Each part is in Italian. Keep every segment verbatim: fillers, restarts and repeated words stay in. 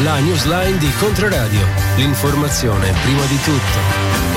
La newsline di Controradio. L'informazione prima di tutto.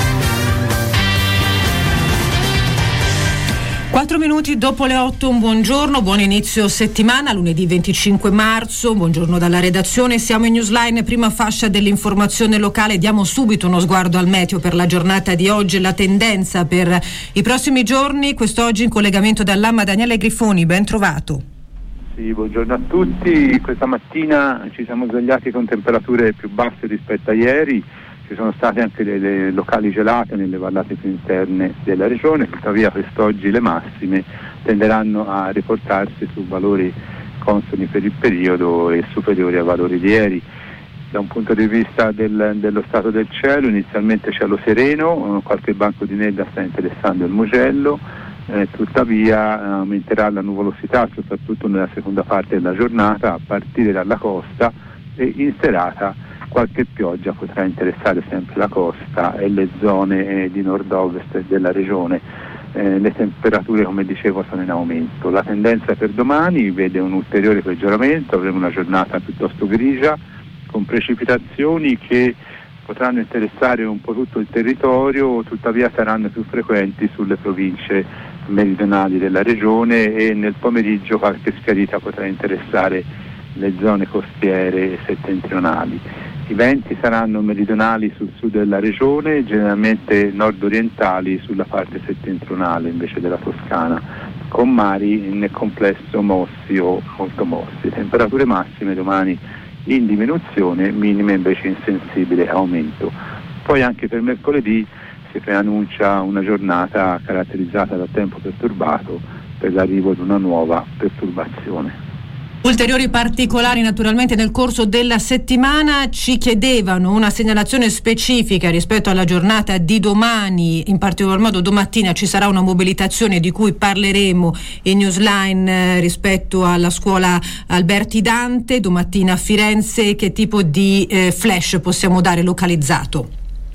Quattro minuti dopo le otto, un buongiorno, buon inizio settimana, lunedì venticinque marzo, buongiorno dalla redazione, siamo in Newsline, prima fascia dell'informazione locale, diamo subito uno sguardo al meteo per la giornata di oggi e la tendenza per i prossimi giorni. Quest'oggi in collegamento dall'Amma Daniele Grifoni, ben trovato. Sì, buongiorno a tutti, questa mattina ci siamo svegliati con temperature più basse rispetto a ieri. Ci sono state anche delle locali gelate nelle vallate più interne della regione, tuttavia quest'oggi le massime tenderanno a riportarsi su valori consoni per il periodo e superiori ai valori di ieri. Da un punto di vista del, dello stato del cielo, inizialmente cielo sereno, qualche banco di nebbia sta interessando il Mugello, eh, tuttavia aumenterà la nuvolosità soprattutto nella seconda parte della giornata a partire dalla costa e in serata qualche pioggia potrà interessare sempre la costa e le zone eh, di nord-ovest della regione. Eh, le temperature, come dicevo, sono in aumento. La tendenza per domani vede un ulteriore peggioramento, avremo una giornata piuttosto grigia con precipitazioni che potranno interessare un po' tutto il territorio, tuttavia saranno più frequenti sulle province meridionali della regione e nel pomeriggio qualche schiarita potrà interessare le zone costiere e settentrionali. I venti saranno meridionali sul sud della regione, generalmente nord-orientali sulla parte settentrionale invece della Toscana, con mari nel complesso mossi o molto mossi. Temperature massime domani in diminuzione, minime invece in sensibile aumento. Poi anche per mercoledì si preannuncia una giornata caratterizzata da tempo perturbato per l'arrivo di una nuova perturbazione. Ulteriori particolari naturalmente nel corso della settimana. Ci chiedevano una segnalazione specifica rispetto alla giornata di domani, in particolar modo domattina ci sarà una mobilitazione di cui parleremo in Newsline eh, rispetto alla scuola Alberti Dante, domattina a Firenze. Che tipo di eh, flash possiamo dare localizzato?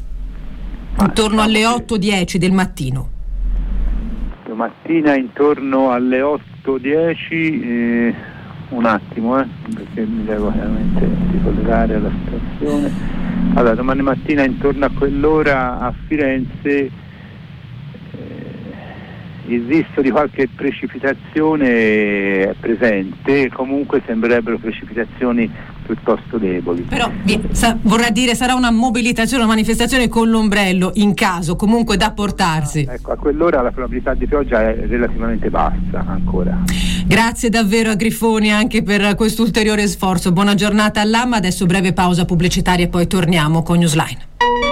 Intorno alle otto dieci del mattino. Domattina intorno alle otto dieci eh... un attimo eh, perché mi devo veramente ricollegare alla situazione. Allora, domani mattina intorno a quell'ora a Firenze eh, il rischio di qualche precipitazione è presente, comunque sembrerebbero precipitazioni piuttosto deboli. Però sa, vorrà dire sarà una mobilitazione, una manifestazione con l'ombrello in caso, comunque da portarsi. Ah, ecco, a quell'ora la probabilità di pioggia è relativamente bassa ancora. Grazie davvero a Grifoni anche per questo ulteriore sforzo. Buona giornata all'Amma, adesso breve pausa pubblicitaria e poi torniamo con Newsline.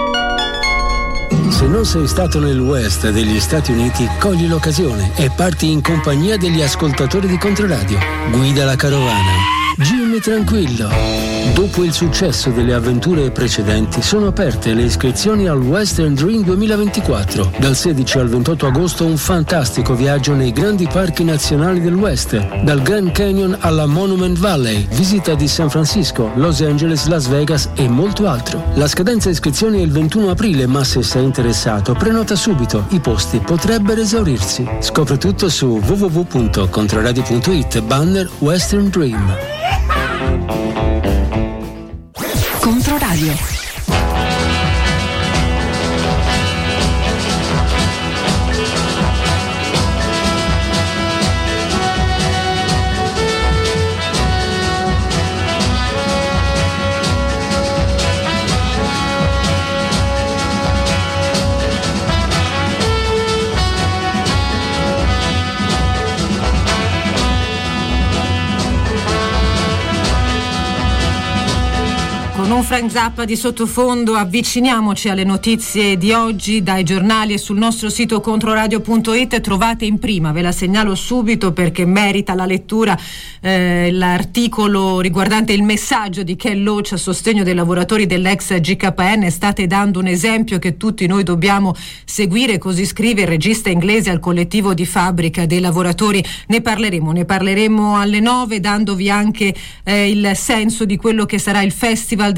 Se non sei stato nel West degli Stati Uniti, cogli l'occasione e parti in compagnia degli ascoltatori di Controradio. Guida la carovana. Jimmy tranquillo. Dopo il successo delle avventure precedenti, sono aperte le iscrizioni al Western Dream duemilaventiquattro. Dal sedici al ventotto agosto un fantastico viaggio nei grandi parchi nazionali del West, dal Grand Canyon alla Monument Valley, visita di San Francisco, Los Angeles, Las Vegas e molto altro. La scadenza iscrizioni è il ventuno aprile, ma se sei interessato prenota subito, i posti potrebbero esaurirsi. Scopri tutto su w w w punto controradio punto it banner Western Dream. Controradio. Con un Frank Zappa di sottofondo avviciniamoci alle notizie di oggi dai giornali e sul nostro sito controradio punto it trovate in prima, ve la segnalo subito perché merita la lettura, eh, l'articolo riguardante il messaggio di Ken Loach a sostegno dei lavoratori dell'ex G K N. State dando un esempio che tutti noi dobbiamo seguire, così scrive il regista inglese al collettivo di fabbrica dei lavoratori. Ne parleremo, ne parleremo alle nove dandovi anche eh, il senso di quello che sarà il Festival del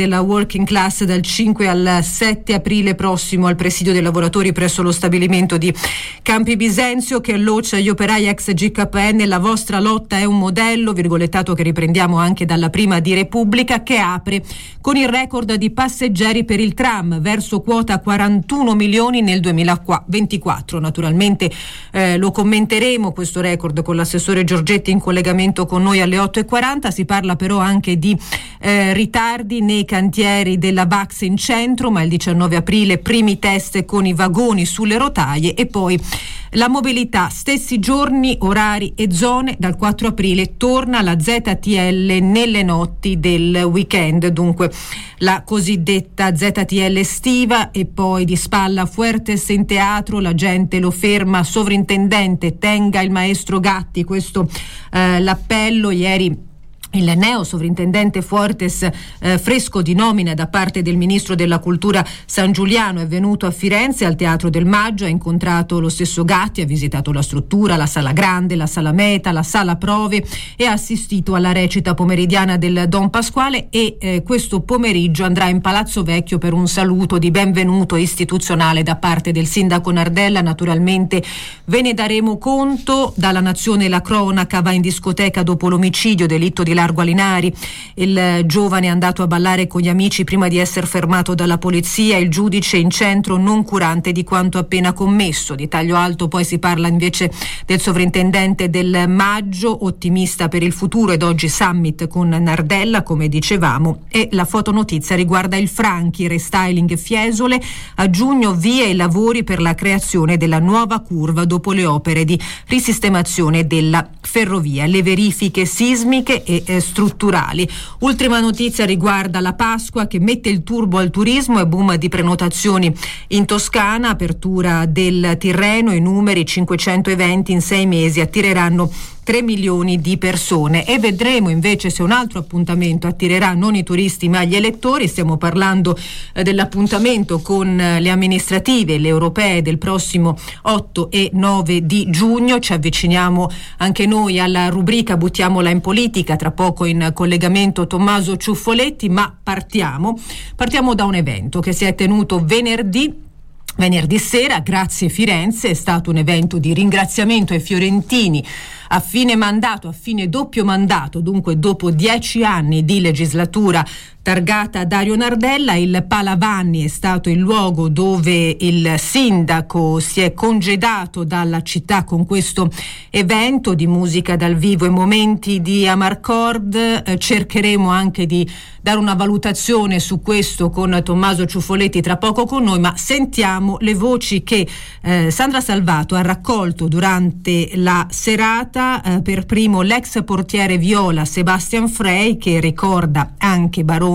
della working class dal cinque al sette aprile prossimo al presidio dei lavoratori presso lo stabilimento di Campi Bisenzio, che alloccia gli operai ex G K N. La vostra lotta è un modello, virgolettato che riprendiamo anche dalla prima di Repubblica, che apre con il record di passeggeri per il tram verso quota quarantuno milioni nel duemilaventiquattro. Naturalmente eh, lo commenteremo questo record con l'assessore Giorgetti in collegamento con noi alle otto e quaranta. Si parla però anche di eh, ritardi nei cantieri della Bax in centro, ma il diciannove aprile primi test con i vagoni sulle rotaie, e poi la mobilità, stessi giorni, orari e zone. Dal quattro aprile torna la Z T L nelle notti del weekend, dunque la cosiddetta Z T L estiva. E poi di spalla Fuertes in teatro, la gente lo ferma, sovrintendente tenga il maestro Gatti, questo eh, l'appello. Ieri il neo sovrintendente Fuertes, eh, fresco di nomina da parte del ministro della cultura San Giuliano, è venuto a Firenze al Teatro del Maggio, ha incontrato lo stesso Gatti, ha visitato la struttura, la sala grande, la sala meta, la sala prove, e ha assistito alla recita pomeridiana del Don Pasquale. E eh, questo pomeriggio andrà in Palazzo Vecchio per un saluto di benvenuto istituzionale da parte del sindaco Nardella. Naturalmente ve ne daremo conto. Dalla Nazione la cronaca va in discoteca dopo l'omicidio, delitto di Largo Alinari. Il giovane è andato a ballare con gli amici prima di essere fermato dalla polizia. Il giudice in centro, non curante di quanto appena commesso. Di taglio alto poi si parla invece del sovrintendente del Maggio, ottimista per il futuro, ed oggi summit con Nardella, come dicevamo. E la fotonotizia riguarda il Franchi, restyling Fiesole. A giugno via i lavori per la creazione della nuova curva dopo le opere di risistemazione della ferrovia, le verifiche sismiche e eh, strutturali. Ultima notizia riguarda la Pasqua, che mette il turbo al turismo e boom di prenotazioni in Toscana. Apertura del Tirreno, i numeri: cinquecento eventi in sei mesi attireranno tre milioni di persone. E vedremo invece se un altro appuntamento attirerà non i turisti ma gli elettori. Stiamo parlando eh, dell'appuntamento con eh, le amministrative, le europee del prossimo otto e nove di giugno. Ci avviciniamo anche noi alla rubrica Buttiamola in politica, tra poco in collegamento Tommaso Ciuffoletti, ma partiamo partiamo da un evento che si è tenuto venerdì Venerdì sera, grazie Firenze. È stato un evento di ringraziamento ai fiorentini a fine mandato, a fine doppio mandato, dunque dopo dieci anni di legislatura targata Dario Nardella. Il Palavanni è stato il luogo dove il sindaco si è congedato dalla città con questo evento di musica dal vivo e momenti di Amarcord. Eh, cercheremo anche di dare una valutazione su questo con Tommaso Ciuffoletti tra poco con noi, ma sentiamo le voci che eh, Sandra Salvato ha raccolto durante la serata. Eh, per primo l'ex portiere viola Sebastian Frey, che ricorda anche Barone,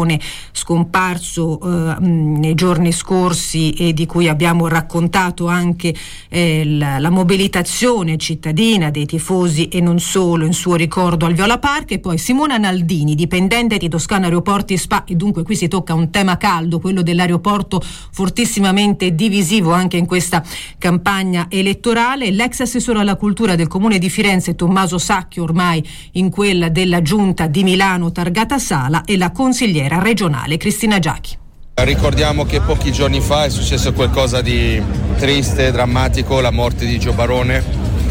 scomparso eh, nei giorni scorsi e di cui abbiamo raccontato anche eh, la, la mobilitazione cittadina dei tifosi e non solo in suo ricordo al Viola Park. E poi Simona Naldini, dipendente di Toscana Aeroporti Spa, e dunque qui si tocca un tema caldo, quello dell'aeroporto, fortissimamente divisivo anche in questa campagna elettorale. L'ex assessore alla cultura del comune di Firenze Tommaso Sacchio, ormai in quella della giunta di Milano targata Sala, e la consigliera regionale Cristina Giachi. Ricordiamo che pochi giorni fa è successo qualcosa di triste, drammatico, la morte di Gio Barone.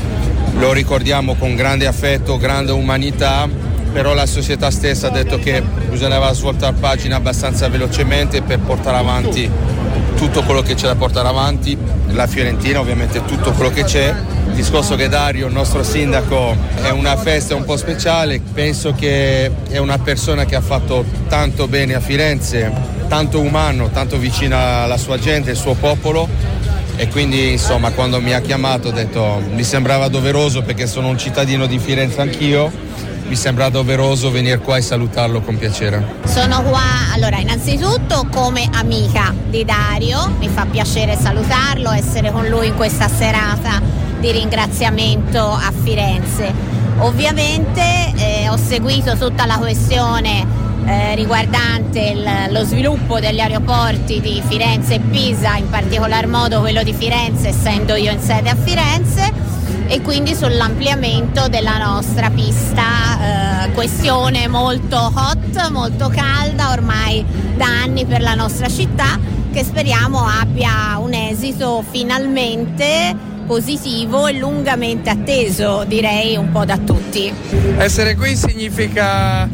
Lo ricordiamo con grande affetto, grande umanità, però la società stessa ha detto che bisognava svoltare pagina abbastanza velocemente per portare avanti tutto quello che c'è da portare avanti, la Fiorentina ovviamente, tutto quello che c'è. Il discorso che Dario, il nostro sindaco, è una festa un po' speciale. Penso che è una persona che ha fatto tanto bene a Firenze, tanto umano, tanto vicina alla sua gente, al suo popolo, e quindi insomma quando mi ha chiamato ho detto mi sembrava doveroso, perché sono un cittadino di Firenze anch'io, mi sembra doveroso venire qua e salutarlo con piacere. Sono qua, allora, innanzitutto come amica di Dario, mi fa piacere salutarlo, essere con lui in questa serata di ringraziamento a Firenze. Ovviamente eh, ho seguito tutta la questione eh, riguardante il, lo sviluppo degli aeroporti di Firenze e Pisa, in particolar modo quello di Firenze, essendo io in sede a Firenze. e quindi sull'ampliamento della nostra pista, eh, questione molto hot, molto calda ormai da anni per la nostra città, che speriamo abbia un esito finalmente positivo e lungamente atteso, direi un po' da tutti. Essere qui significa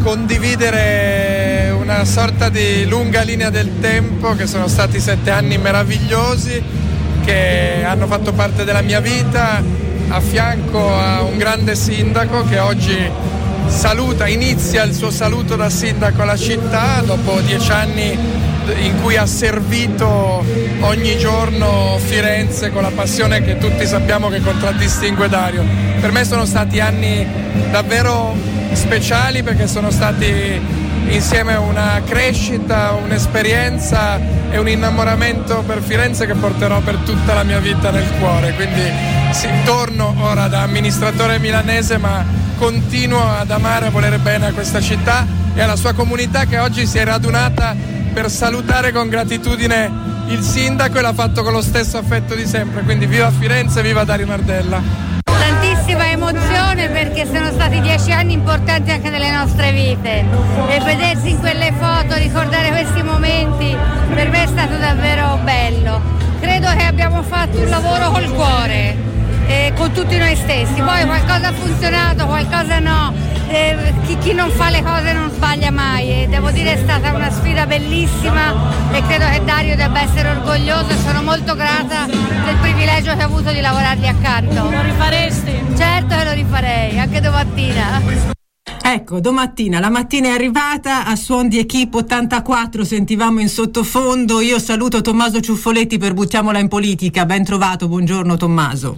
condividere una sorta di lunga linea del tempo, che sono stati sette anni meravigliosi che hanno fatto parte della mia vita, a fianco a un grande sindaco che oggi saluta, inizia il suo saluto da sindaco alla città dopo dieci anni in cui ha servito ogni giorno Firenze con la passione che tutti sappiamo che contraddistingue Dario. Per me sono stati anni davvero speciali, perché sono stati insieme una crescita, un'esperienza e un innamoramento per Firenze che porterò per tutta la mia vita nel cuore. Quindi sì, torno ora da amministratore milanese, ma continuo ad amare e a volere bene a questa città e alla sua comunità, che oggi si è radunata per salutare con gratitudine il sindaco e l'ha fatto con lo stesso affetto di sempre. Quindi viva Firenze, viva Dario Nardella. Tantissima emozione, perché sono stati dieci anni importanti anche nelle nostre vite, e vedersi in quelle foto, ricordare questi momenti, per me è stato davvero bello. Credo che abbiamo fatto un lavoro col cuore, eh, con tutti noi stessi. Poi qualcosa ha funzionato, qualcosa no. Eh, chi, chi non fa le cose non sbaglia mai, e devo dire è stata una sfida bellissima, e credo che Dario debba essere orgoglioso, e sono molto grata del privilegio che ho avuto di lavorargli accanto. Lo rifaresti? Certo che lo rifarei, anche domattina. Ecco, domattina, la mattina è arrivata, a suon di Equipe ottantaquattro sentivamo in sottofondo. Io saluto Tommaso Ciuffoletti per Buttiamola in Politica. Ben trovato, buongiorno Tommaso.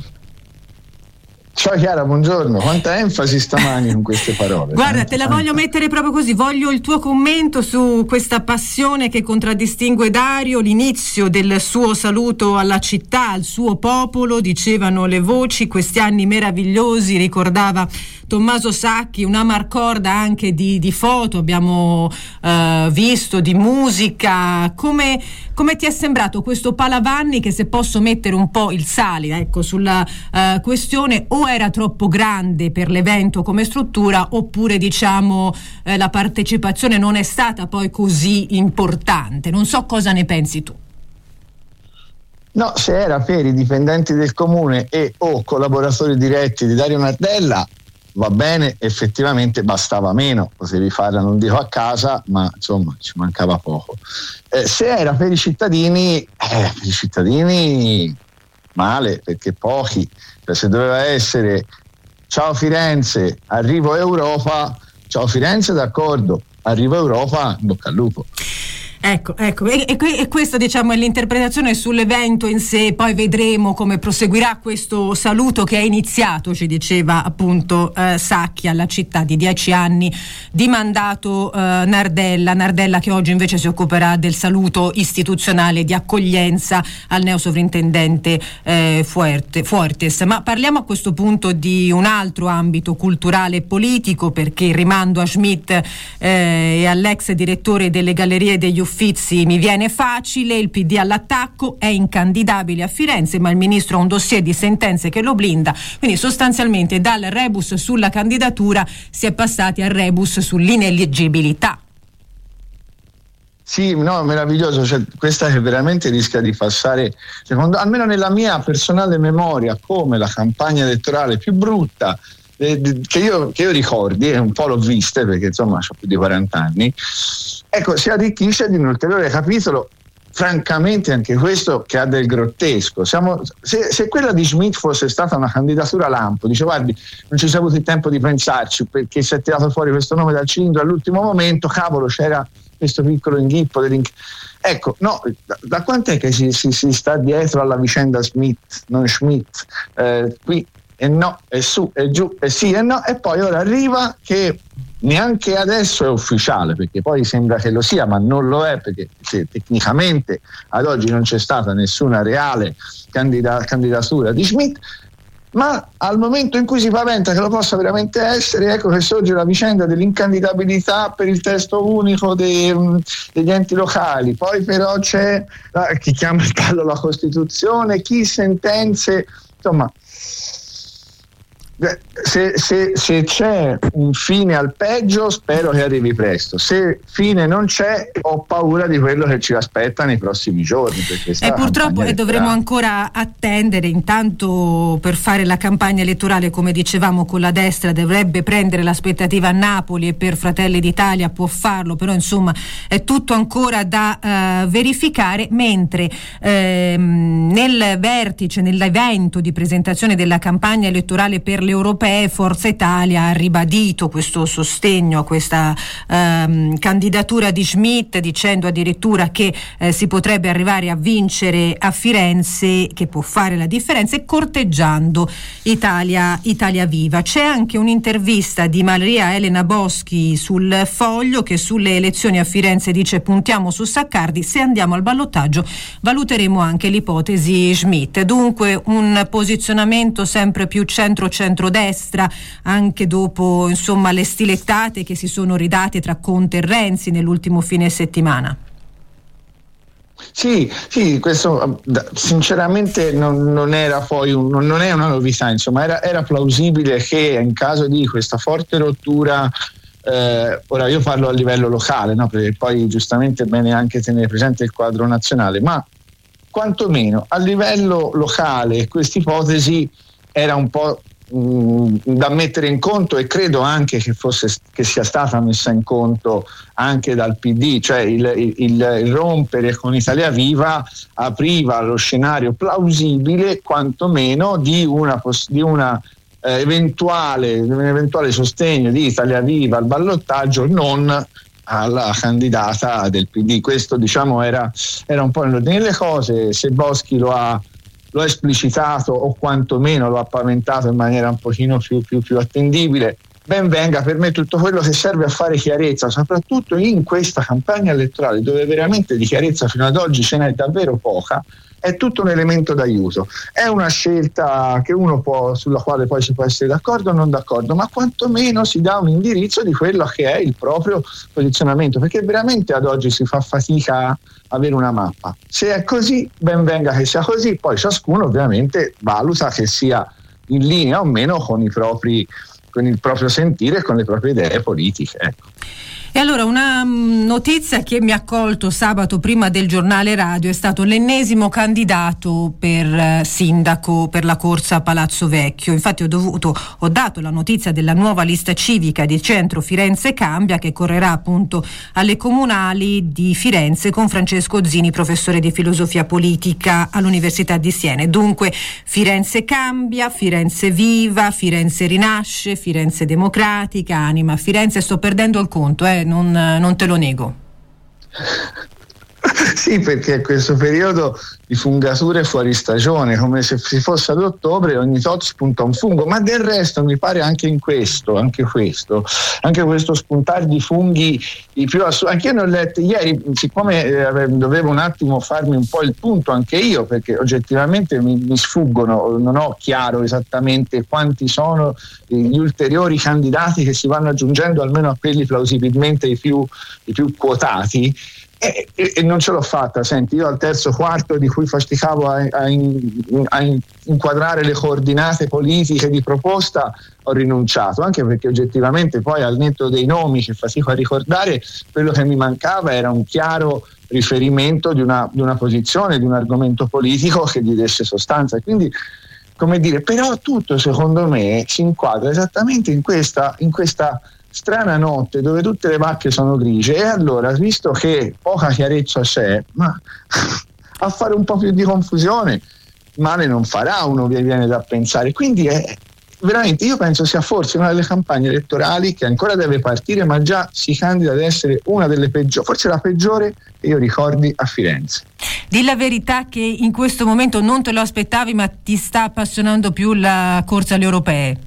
Ciao Chiara, buongiorno. Quanta enfasi stamani con queste parole. Guarda, Tanta, te la tanta. voglio mettere proprio così. Voglio il tuo commento su questa passione che contraddistingue Dario, l'inizio del suo saluto alla città, al suo popolo, dicevano le voci, questi anni meravigliosi, ricordava Tommaso Sacchi, una marcorda anche di, di foto, abbiamo uh, visto, di musica. Come, come ti è sembrato questo Palavanni, che, se posso mettere un po' il sale, ecco, sulla uh, questione, o era troppo grande per l'evento come struttura, oppure diciamo eh, la partecipazione non è stata poi così importante? Non so cosa ne pensi tu. No, se era per i dipendenti del comune e o collaboratori diretti di Dario Nardella va bene, effettivamente bastava meno, potevi farla, non dico a casa, ma insomma ci mancava poco. Eh, se era per i cittadini, eh, per i cittadini male, perché pochi. Cioè, se doveva essere ciao Firenze, arrivo Europa, ciao Firenze, d'accordo, arrivo Europa, bocca al lupo. Ecco, ecco, e, e, e questa diciamo è l'interpretazione sull'evento in sé. Poi vedremo come proseguirà questo saluto che è iniziato, ci diceva appunto eh, Sacchi, alla città di dieci anni di mandato eh, Nardella, Nardella che oggi invece si occuperà del saluto istituzionale di accoglienza al neosovrintendente eh, Fuerte, Fuertes. Ma parliamo a questo punto di un altro ambito culturale e politico, perché il rimando a Schmidt eh, e all'ex direttore delle Gallerie degli Uffizi mi viene facile. Il P D all'attacco, è incandidabile a Firenze, ma il ministro ha un dossier di sentenze che lo blinda, quindi sostanzialmente dal rebus sulla candidatura si è passati al rebus sull'ineleggibilità. Sì, no, meraviglioso, cioè, questa che veramente rischia di passare, secondo, almeno nella mia personale memoria, come la campagna elettorale più brutta eh, che, io, che io ricordi, e un po' l'ho vista perché insomma ho più di quaranta anni. Ecco, si arricchisce di un ulteriore capitolo, francamente anche questo che ha del grottesco. Siamo, se, se quella di Schmidt fosse stata una candidatura lampo, dice guardi, non ci si è avuto il tempo di pensarci perché si è tirato fuori questo nome dal cilindro all'ultimo momento, cavolo, c'era questo piccolo inghippo dell'inch... Ecco, no, da, da quant'è che si, si, si sta dietro alla vicenda Smith, non Schmidt, eh, qui e no, e su, e giù, e sì e no, e poi ora arriva che neanche adesso è ufficiale, perché poi sembra che lo sia, ma non lo è, perché se tecnicamente ad oggi non c'è stata nessuna reale candida- candidatura di Schmidt, ma al momento in cui si paventa che lo possa veramente essere, ecco che sorge la vicenda dell'incandidabilità per il testo unico dei, degli enti locali. Poi però c'è la, chi chiama il ballo la Costituzione, chi sentenze, insomma Se, se, se c'è un fine al peggio, spero che arrivi presto. Se fine non c'è, ho paura di quello che ci aspetta nei prossimi giorni, perché e purtroppo e dovremo ancora attendere. Intanto, per fare la campagna elettorale, come dicevamo, con la destra dovrebbe prendere l'aspettativa a Napoli, e per Fratelli d'Italia può farlo, però insomma è tutto ancora da uh, verificare, mentre ehm, nel vertice, nell'evento di presentazione della campagna elettorale per le europee, Forza Italia ha ribadito questo sostegno a questa ehm, candidatura di Schmidt, dicendo addirittura che eh, si potrebbe arrivare a vincere a Firenze, che può fare la differenza, e corteggiando Italia, Italia Viva. C'è anche un'intervista di Maria Elena Boschi sul Foglio, che sulle elezioni a Firenze dice: puntiamo su Saccardi, se andiamo al ballottaggio valuteremo anche l'ipotesi Schmidt. Dunque un posizionamento sempre più centro-centrodestra, anche dopo insomma le stilettate che si sono ridate tra Conte e Renzi nell'ultimo fine settimana. Sì, sì, questo sinceramente non, non era poi un, non è una novità, insomma era, era plausibile che in caso di questa forte rottura, eh, ora io parlo a livello locale, no? Perché poi giustamente è bene anche tenere presente il quadro nazionale, ma quantomeno a livello locale questa ipotesi era un po' mh, da mettere in conto, e credo anche che fosse che sia stata messa in conto anche dal P D, cioè il, il, il rompere con Italia Viva apriva lo scenario plausibile quantomeno di una, di una eh, eventuale, un eventuale sostegno di Italia Viva al ballottaggio, non alla candidata del P D. Questo diciamo era, era un po' nell'ordine delle cose. Se Boschi lo ha lo ha esplicitato o quantomeno lo ha paventato in maniera un pochino più, più, più attendibile, ben venga. Per me tutto quello che serve a fare chiarezza, soprattutto in questa campagna elettorale dove veramente di chiarezza fino ad oggi ce n'è davvero poca, è tutto un elemento d'aiuto. È una scelta che uno può, sulla quale poi si può essere d'accordo o non d'accordo, ma quantomeno si dà un indirizzo di quello che è il proprio posizionamento, perché veramente ad oggi si fa fatica a avere una mappa. Se è così, ben venga che sia così, poi ciascuno ovviamente valuta che sia in linea o meno con i propri, con il proprio sentire e con le proprie idee politiche, ecco. E allora una notizia che mi ha colto sabato prima del giornale radio è stato l'ennesimo candidato per eh, sindaco per la corsa a Palazzo Vecchio. Infatti ho dovuto ho dato la notizia della nuova lista civica di Centro Firenze Cambia, che correrà appunto alle comunali di Firenze con Francesco Zini, professore di filosofia politica all'Università di Siena. Dunque Firenze Cambia, Firenze Viva, Firenze Rinasce, Firenze Democratica, Anima Firenze. Sto perdendo il conto, eh Non, non te lo nego. Sì, perché questo periodo di fungature fuori stagione, come se si fosse ad ottobre, ogni tot spunta un fungo, ma del resto mi pare anche in questo, anche questo, anche questo spuntare di funghi i più assurdi. Anche io ne ho letto ieri, siccome eh, dovevo un attimo farmi un po' il punto anche io, perché oggettivamente mi, mi sfuggono, non ho chiaro esattamente quanti sono gli ulteriori candidati che si vanno aggiungendo, almeno a quelli plausibilmente i più, i più quotati. E, e, e non ce l'ho fatta. Senti, io al terzo quarto di cui faticavo a, a, in, a inquadrare le coordinate politiche di proposta ho rinunciato, anche perché oggettivamente poi al netto dei nomi che fatico a ricordare, quello che mi mancava era un chiaro riferimento di una, di una posizione, di un argomento politico che gli desse sostanza. Quindi, come dire, però tutto secondo me si inquadra esattamente in questa, in questa strana notte dove tutte le vacche sono grigie, e allora, visto che poca chiarezza c'è, ma a fare un po' più di confusione male non farà, uno viene da pensare. Quindi è veramente, io penso sia forse una delle campagne elettorali che ancora deve partire, ma già si candida ad essere una delle peggiori, forse la peggiore che io ricordi a Firenze. Di la verità che in questo momento non te lo aspettavi, ma ti sta appassionando più la corsa alle europee?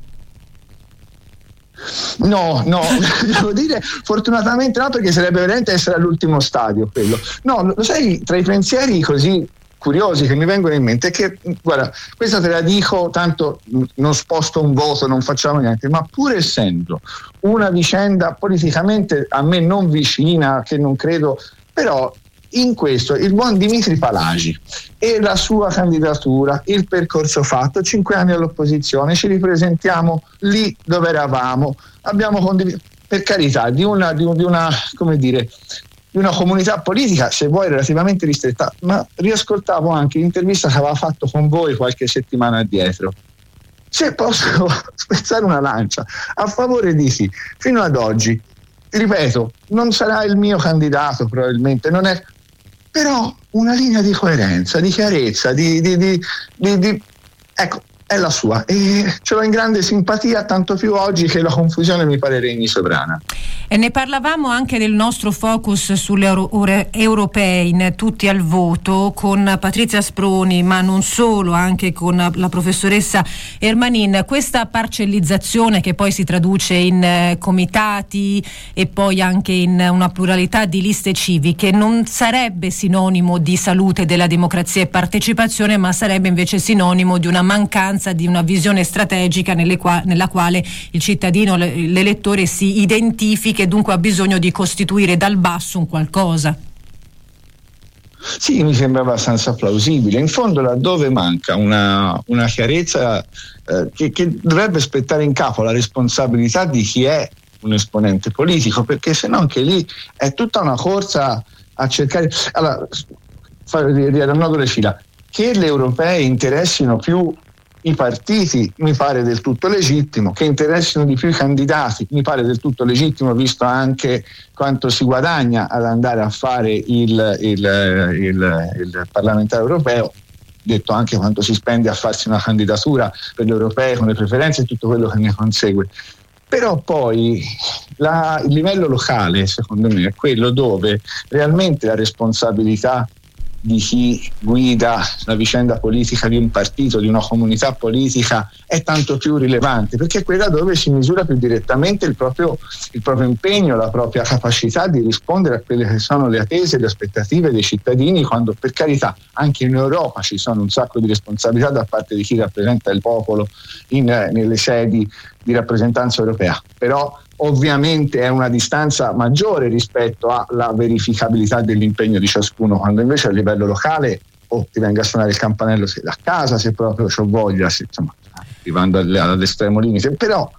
No, no, devo dire fortunatamente no, perché sarebbe veramente essere all'ultimo stadio quello. No, lo sai, tra i pensieri così curiosi che mi vengono in mente è che, guarda, questa te la dico, tanto non sposto un voto, non facciamo niente, ma pur essendo una vicenda politicamente a me non vicina, che non credo, però in questo il buon Dimitri Palagi e la sua candidatura, il percorso fatto, cinque anni all'opposizione, ci ripresentiamo lì dove eravamo, abbiamo condiviso, per carità, di una, di una, come dire, di una comunità politica, se vuoi, relativamente ristretta, ma riascoltavo anche l'intervista che aveva fatto con voi qualche settimana addietro. Se posso spezzare una lancia a favore di sì, fino ad oggi, ripeto, non sarà il mio candidato probabilmente, non è, però una linea di coerenza, di chiarezza, di, di, di, di, di ecco, è la sua e ce l'ho in grande simpatia, tanto più oggi che la confusione mi pare regni sovrana. E ne parlavamo anche del nostro focus sulle euro- europee in Tutti al voto con Patrizia Sproni, ma non solo, anche con la professoressa Ermanin. Questa parcellizzazione che poi si traduce in eh, comitati e poi anche in una pluralità di liste civiche non sarebbe sinonimo di salute della democrazia e partecipazione, ma sarebbe invece sinonimo di una mancanza di una visione strategica nelle qua- nella quale il cittadino, l- l'elettore si identifica e dunque ha bisogno di costituire dal basso un qualcosa. Sì, mi sembra abbastanza plausibile. In fondo, laddove manca una, una chiarezza eh, che, che dovrebbe spettare in capo la responsabilità di chi è un esponente politico, perché se no anche lì è tutta una corsa a cercare. Allora, riannodo le fila. Che le europee interessino più i partiti mi pare del tutto legittimo, che interessino di più i candidati mi pare del tutto legittimo, visto anche quanto si guadagna ad andare a fare il, il, il, il parlamentare europeo, detto anche quanto si spende a farsi una candidatura per le europee con le preferenze e tutto quello che ne consegue. Però poi la, il livello locale, secondo me, è quello dove realmente la responsabilità di chi guida la vicenda politica di un partito, di una comunità politica, è tanto più rilevante, perché è quella dove si misura più direttamente il proprio, il proprio impegno, la propria capacità di rispondere a quelle che sono le attese, le aspettative dei cittadini, quando, per carità, anche in Europa ci sono un sacco di responsabilità da parte di chi rappresenta il popolo in, nelle sedi di rappresentanza europea, però ovviamente è una distanza maggiore rispetto alla verificabilità dell'impegno di ciascuno, quando invece a livello locale o oh, ti venga a suonare il campanello se da casa, se proprio c'ho voglia, se, insomma, arrivando all'estremo limite, però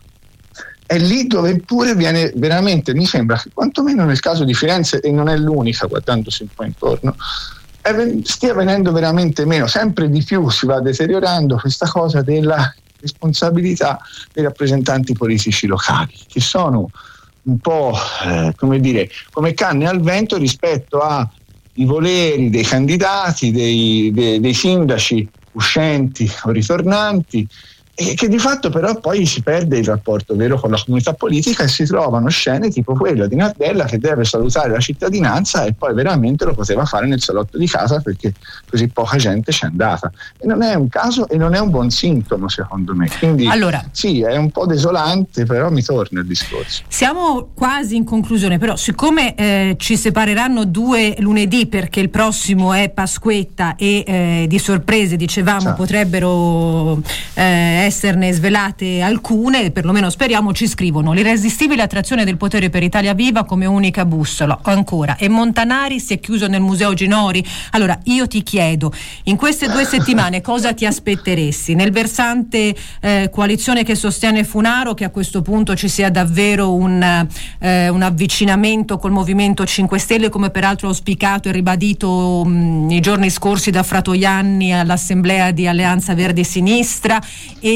è lì dove pure viene veramente, mi sembra che quantomeno nel caso di Firenze, e non è l'unica guardandosi un po' intorno, è, stia venendo veramente meno, sempre di più si va deteriorando questa cosa della responsabilità dei rappresentanti politici locali, che sono un po' eh, come dire, come canne al vento rispetto ai voleri dei candidati, dei, dei, dei sindaci uscenti o ritornanti, e che di fatto però poi si perde il rapporto vero con la comunità politica e si trovano scene tipo quella di Nardella che deve salutare la cittadinanza e poi veramente lo poteva fare nel salotto di casa perché così poca gente c'è andata, e non è un caso e non è un buon sintomo secondo me, quindi allora, sì, è un po' desolante, però mi torna il discorso. Siamo quasi in conclusione, però siccome eh, ci separeranno due lunedì perché il prossimo è Pasquetta e eh, di sorprese dicevamo sì, potrebbero eh, esserne svelate alcune, perlomeno speriamo, ci scrivono: l'irresistibile attrazione del potere per Italia Viva come unica bussola. Ancora, e Montanari si è chiuso nel museo Ginori. Allora io ti chiedo, in queste due settimane cosa ti aspetteresti? Nel versante eh, coalizione che sostiene Funaro, che a questo punto ci sia davvero un, eh, un avvicinamento col Movimento cinque Stelle, come peraltro auspicato e ribadito mh, nei giorni scorsi da Fratoianni all'assemblea di Alleanza Verdi e Sinistra, e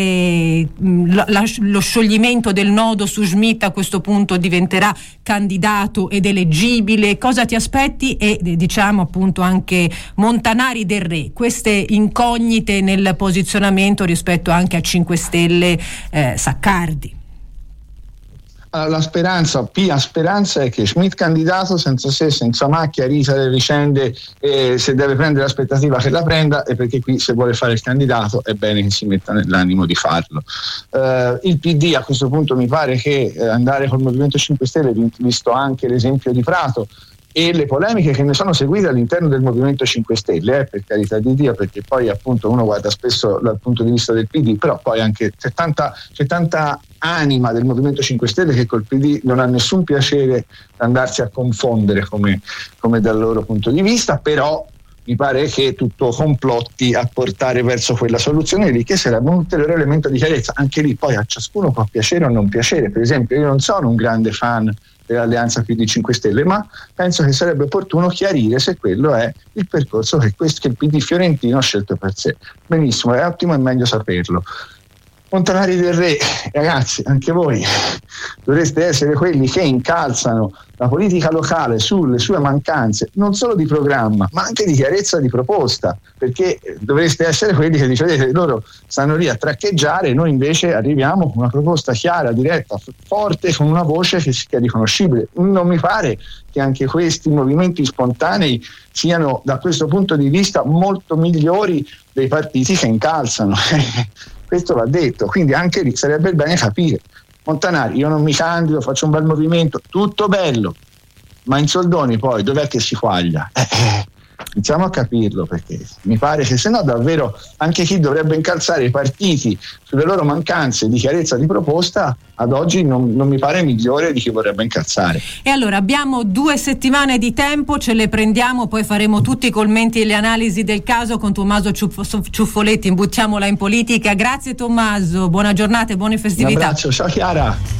eh, la, la, lo scioglimento del nodo su Schmidt a questo punto diventerà candidato ed eleggibile. Cosa ti aspetti? E diciamo appunto anche Montanari del Re, queste incognite nel posizionamento rispetto anche a cinque Stelle eh, Saccardi. La speranza, pia speranza è che Schmidt candidato senza se, senza ma, chiarita le vicende, e se deve prendere l'aspettativa che la prenda, e perché qui se vuole fare il candidato è bene che si metta nell'animo di farlo. Uh, il P D a questo punto mi pare che eh, andare col Movimento cinque Stelle, visto anche l'esempio di Prato, e le polemiche che ne sono seguite all'interno del Movimento cinque Stelle, eh, per carità di Dio, perché poi appunto uno guarda spesso dal punto di vista del P D, però poi anche c'è tanta, c'è tanta anima del Movimento cinque Stelle che col P D non ha nessun piacere andarsi a confondere come, come dal loro punto di vista, però mi pare che tutto complotti a portare verso quella soluzione lì, che sarebbe un ulteriore elemento di chiarezza. Anche lì poi a ciascuno può piacere o non piacere. Per esempio, io non sono un grande fan dell'alleanza P D cinque Stelle, ma penso che sarebbe opportuno chiarire se quello è il percorso che, questo, che il P D fiorentino ha scelto per sé. Benissimo, è ottimo, è meglio saperlo. Montanari del Re, ragazzi, anche voi dovreste essere quelli che incalzano la politica locale sulle sue mancanze, non solo di programma, ma anche di chiarezza di proposta, perché dovreste essere quelli che dicete loro stanno lì a traccheggiare e noi invece arriviamo con una proposta chiara, diretta, forte, con una voce che sia riconoscibile. Non mi pare che anche questi movimenti spontanei siano da questo punto di vista molto migliori dei partiti che incalzano. Questo va detto, quindi anche lì sarebbe bene capire. Montanari, io non mi candido, faccio un bel movimento, tutto bello, ma in soldoni poi dov'è che si quaglia? Eh, eh, iniziamo a capirlo, perché mi pare che se no davvero anche chi dovrebbe incalzare i partiti sulle loro mancanze di chiarezza di proposta ad oggi non, non mi pare migliore di chi vorrebbe incalzare. E allora abbiamo due settimane di tempo, ce le prendiamo, poi faremo tutti i commenti e le analisi del caso con Tommaso Ciuff- Ciuffoletti, buttiamola in politica. Grazie Tommaso, buona giornata e buone festività. Un abbraccio, ciao Chiara.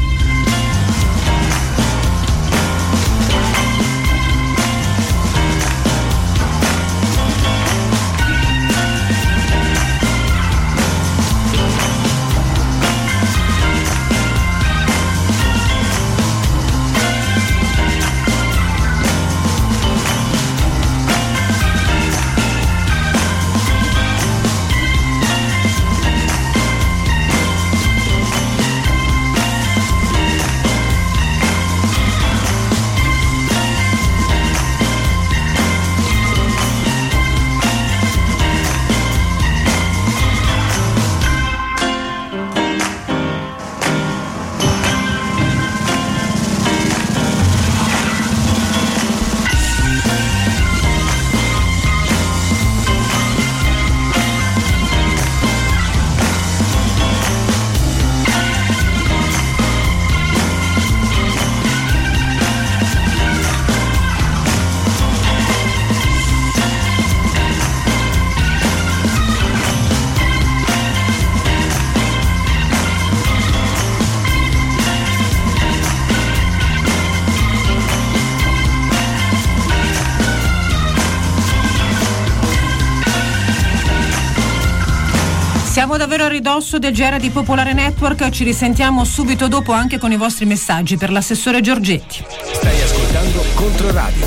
Siamo davvero a ridosso del G R di Popolare Network, ci risentiamo subito dopo anche con i vostri messaggi per l'assessore Giorgetti. Stai ascoltando Controradio.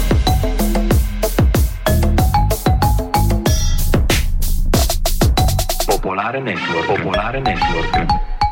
Popolare Network. Popolare Network.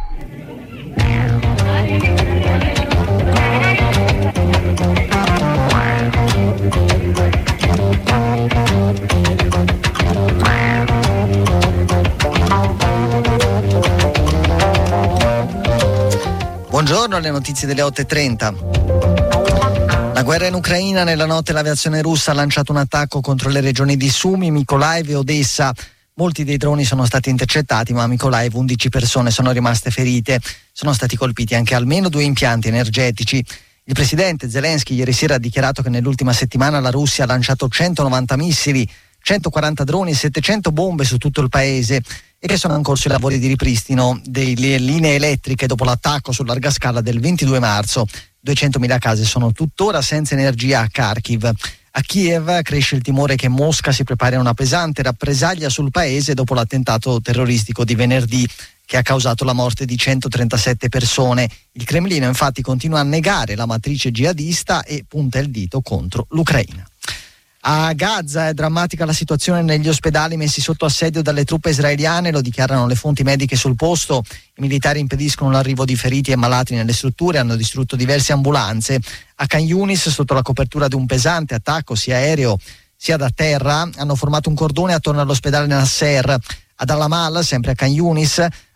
Buongiorno, alle notizie delle otto e trenta. La guerra in Ucraina, nella notte l'aviazione russa ha lanciato un attacco contro le regioni di Sumy, Mykolaiv e Odessa. Molti dei droni sono stati intercettati, ma a Mykolaiv undici persone sono rimaste ferite. Sono stati colpiti anche almeno due impianti energetici. Il presidente Zelensky ieri sera ha dichiarato che nell'ultima settimana la Russia ha lanciato centonovanta missili, centoquaranta droni e settecento bombe su tutto il paese e che sono in corso i lavori di ripristino delle linee elettriche dopo l'attacco su larga scala del ventidue marzo. duecentomila case sono tuttora senza energia a Kharkiv. A Kiev cresce il timore che Mosca si prepari a una pesante rappresaglia sul paese dopo l'attentato terroristico di venerdì che ha causato la morte di centotrentasette persone. Il Cremlino infatti continua a negare la matrice jihadista e punta il dito contro l'Ucraina. A Gaza è drammatica la situazione negli ospedali messi sotto assedio dalle truppe israeliane, lo dichiarano le fonti mediche sul posto. I militari impediscono l'arrivo di feriti e malati nelle strutture, hanno distrutto diverse ambulanze. A Khan Yunis, sotto la copertura di un pesante attacco sia aereo sia da terra, hanno formato un cordone attorno all'ospedale Nasser. Ad Al-Amal, sempre a Khan Yunis,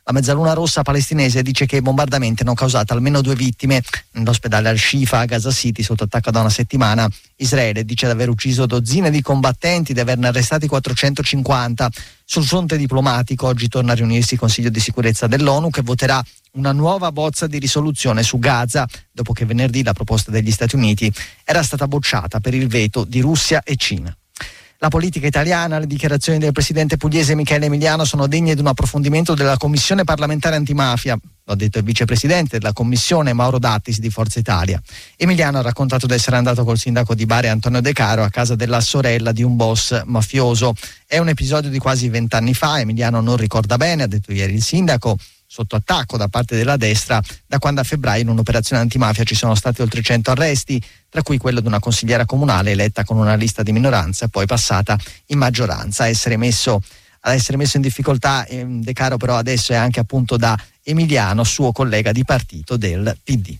La Mezzaluna Rossa palestinese dice che i bombardamenti hanno causato almeno due vittime nell'ospedale Al-Shifa a Gaza City, sotto attacco da una settimana. Israele dice di aver ucciso dozzine di combattenti, di averne arrestati quattrocentocinquanta. Sul fronte diplomatico oggi torna a riunirsi il Consiglio di sicurezza dell'ONU, che voterà una nuova bozza di risoluzione su Gaza, dopo che venerdì la proposta degli Stati Uniti era stata bocciata per il veto di Russia e Cina. La politica italiana, le dichiarazioni del presidente pugliese Michele Emiliano sono degne di un approfondimento della Commissione parlamentare antimafia, lo ha detto il vicepresidente della Commissione Mauro Dattis di Forza Italia. Emiliano ha raccontato di essere andato col sindaco di Bari Antonio De Caro a casa della sorella di un boss mafioso. È un episodio di quasi vent'anni fa, Emiliano non ricorda bene, ha detto ieri il sindaco, sotto attacco da parte della destra da quando a febbraio in un'operazione antimafia ci sono stati oltre cento arresti, tra cui quello di una consigliera comunale eletta con una lista di minoranza e poi passata in maggioranza. A essere messo, ad essere messo in difficoltà eh, De Caro però adesso è anche appunto da Emiliano, suo collega di partito del P D.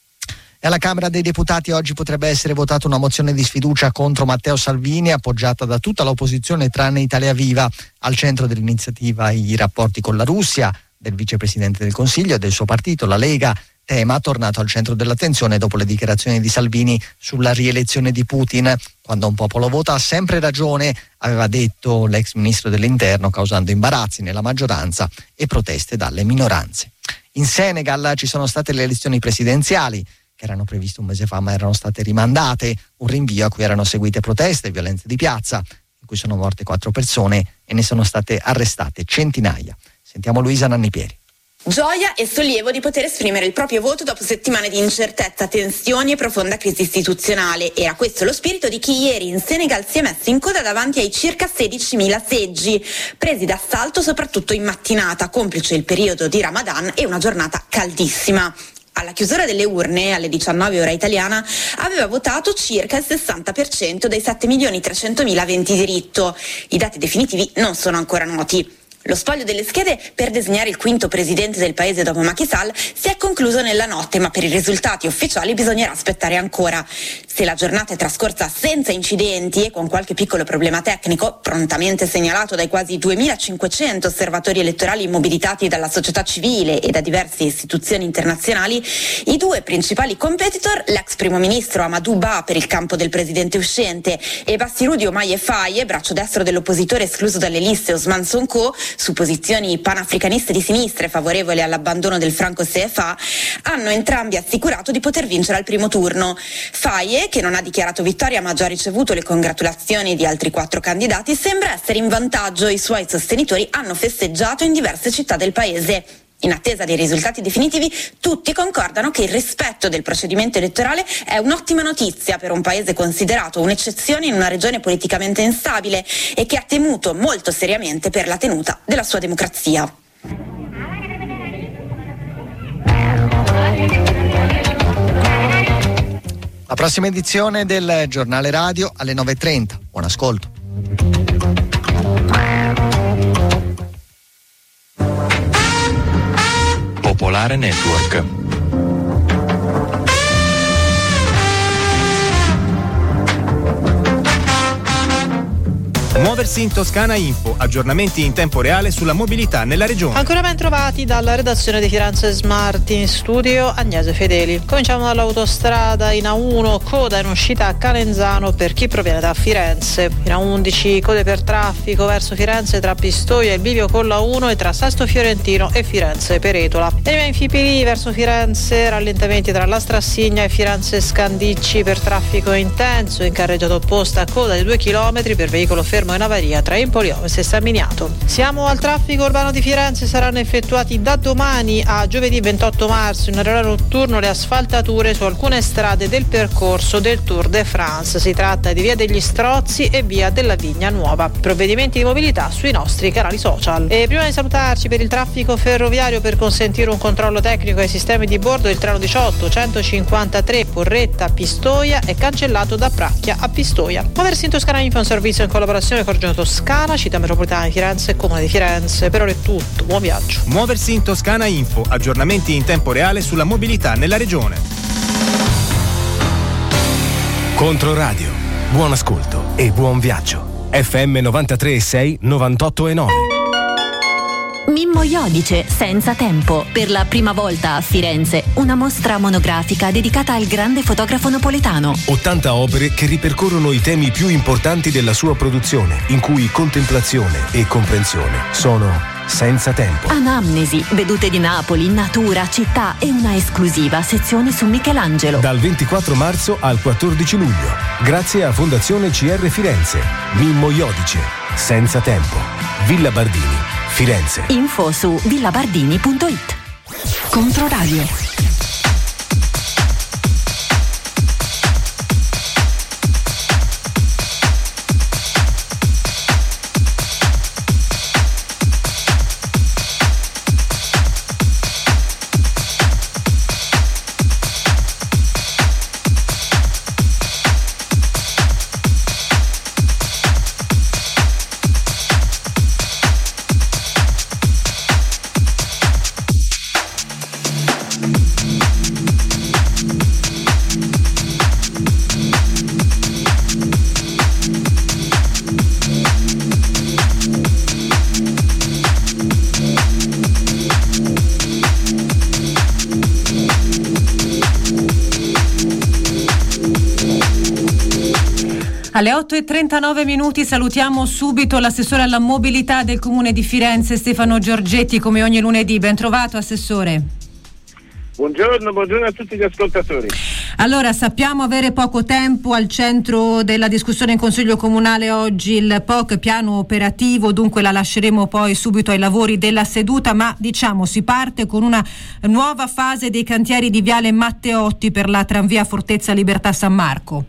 E alla Camera dei Deputati oggi potrebbe essere votata una mozione di sfiducia contro Matteo Salvini, appoggiata da tutta l'opposizione tranne Italia Viva. Al centro dell'iniziativa i rapporti con la Russia del vicepresidente del Consiglio e del suo partito, la Lega, tema tornato al centro dell'attenzione dopo le dichiarazioni di Salvini sulla rielezione di Putin. Quando un popolo vota ha sempre ragione, aveva detto l'ex ministro dell'Interno, causando imbarazzi nella maggioranza e proteste dalle minoranze. In Senegal ci sono state le elezioni presidenziali, che erano previste un mese fa ma erano state rimandate, un rinvio a cui erano seguite proteste e violenze di piazza, in cui sono morte quattro persone e ne sono state arrestate centinaia. Sentiamo Luisa Nannipieri. Gioia e sollievo di poter esprimere il proprio voto dopo settimane di incertezza, tensioni e profonda crisi istituzionale. Era questo lo spirito di chi ieri in Senegal si è messo in coda davanti ai circa sedicimila seggi, presi d'assalto soprattutto in mattinata, complice il periodo di Ramadan e una giornata caldissima. Alla chiusura delle urne, alle diciannove ora italiana, aveva votato circa il sessanta per cento dei sette milioni trecentomila aventi diritto. I dati definitivi non sono ancora noti. Lo spoglio delle schede per designare il quinto presidente del paese dopo Macky Sall si è concluso nella notte, ma per i risultati ufficiali bisognerà aspettare ancora. Se la giornata è trascorsa senza incidenti e con qualche piccolo problema tecnico, prontamente segnalato dai quasi duemilacinquecento osservatori elettorali mobilitati dalla società civile e da diverse istituzioni internazionali, i due principali competitor, l'ex primo ministro Amadou Ba per il campo del presidente uscente e Bassirou Diomaye Faye, braccio destro dell'oppositore escluso dalle liste Ousmane Sonko, su posizioni panafricaniste di sinistra e favorevoli all'abbandono del franco C F A, hanno entrambi assicurato di poter vincere al primo turno. Faye, che non ha dichiarato vittoria ma ha già ricevuto le congratulazioni di altri quattro candidati, sembra essere in vantaggio. I suoi sostenitori hanno festeggiato in diverse città del paese. In attesa dei risultati definitivi, tutti concordano che il rispetto del procedimento elettorale è un'ottima notizia per un paese considerato un'eccezione in una regione politicamente instabile e che ha temuto molto seriamente per la tenuta della sua democrazia. La prossima edizione del Giornale Radio alle nove e trenta. Buon ascolto. Popolare Network. Muoversi in Toscana Info, aggiornamenti in tempo reale sulla mobilità nella regione. Ancora ben trovati dalla redazione di Firenze Smart, in studio Agnese Fedeli. Cominciamo dall'autostrada in A uno, coda in uscita a Calenzano per chi proviene da Firenze. In A undici code per traffico verso Firenze tra Pistoia e il bivio con la uno e tra Sesto Fiorentino e Firenze Peretola. E in Fipili verso Firenze, rallentamenti tra la Strassigna e Firenze Scandicci per traffico intenso, in carreggiata opposta coda di due chilometri per veicolo fermo in avaria tra Empoli Ovest e San Miniato. Siamo al traffico urbano di Firenze, saranno effettuati da domani a giovedì ventotto marzo in orario notturno le asfaltature su alcune strade del percorso del Tour de France. Si tratta di via degli Strozzi e via della Vigna Nuova. Provvedimenti di mobilità sui nostri canali social. E prima di salutarci, per il traffico ferroviario, per consentire un controllo tecnico ai sistemi di bordo, il treno diciotto centocinquantatré Porretta Pistoia è cancellato da Pracchia a Pistoia. Muoversi in Toscana Info è un servizio in collaborazione con Regione Toscana, Città Metropolitana di Firenze e Comune di Firenze. Per ora è tutto, buon viaggio. Muoversi in Toscana Info, aggiornamenti in tempo reale sulla mobilità nella regione. Controradio, buon ascolto e buon viaggio. F M novantatré e sei, novantotto e nove. Mimmo Iodice, Senza tempo. Per la prima volta a Firenze, una mostra monografica dedicata al grande fotografo napoletano. ottanta opere che ripercorrono i temi più importanti della sua produzione, in cui contemplazione e comprensione sono senza tempo. Anamnesi, vedute di Napoli, natura, città e una esclusiva sezione su Michelangelo. Dal ventiquattro marzo al quattordici luglio, grazie a Fondazione C R Firenze. Mimmo Iodice, Senza tempo. Villa Bardini, Firenze. Info su villabardini punto it. Controradio. Alle otto e trentanove minuti salutiamo subito l'assessore alla mobilità del Comune di Firenze, Stefano Giorgetti, come ogni lunedì. Ben trovato, Assessore. Buongiorno, buongiorno a tutti gli ascoltatori. Allora, sappiamo avere poco tempo. Al centro della discussione in Consiglio Comunale oggi il P O C, piano operativo, dunque la lasceremo poi subito ai lavori della seduta, ma diciamo si parte con una nuova fase dei cantieri di Viale Matteotti per la tranvia Fortezza Libertà San Marco.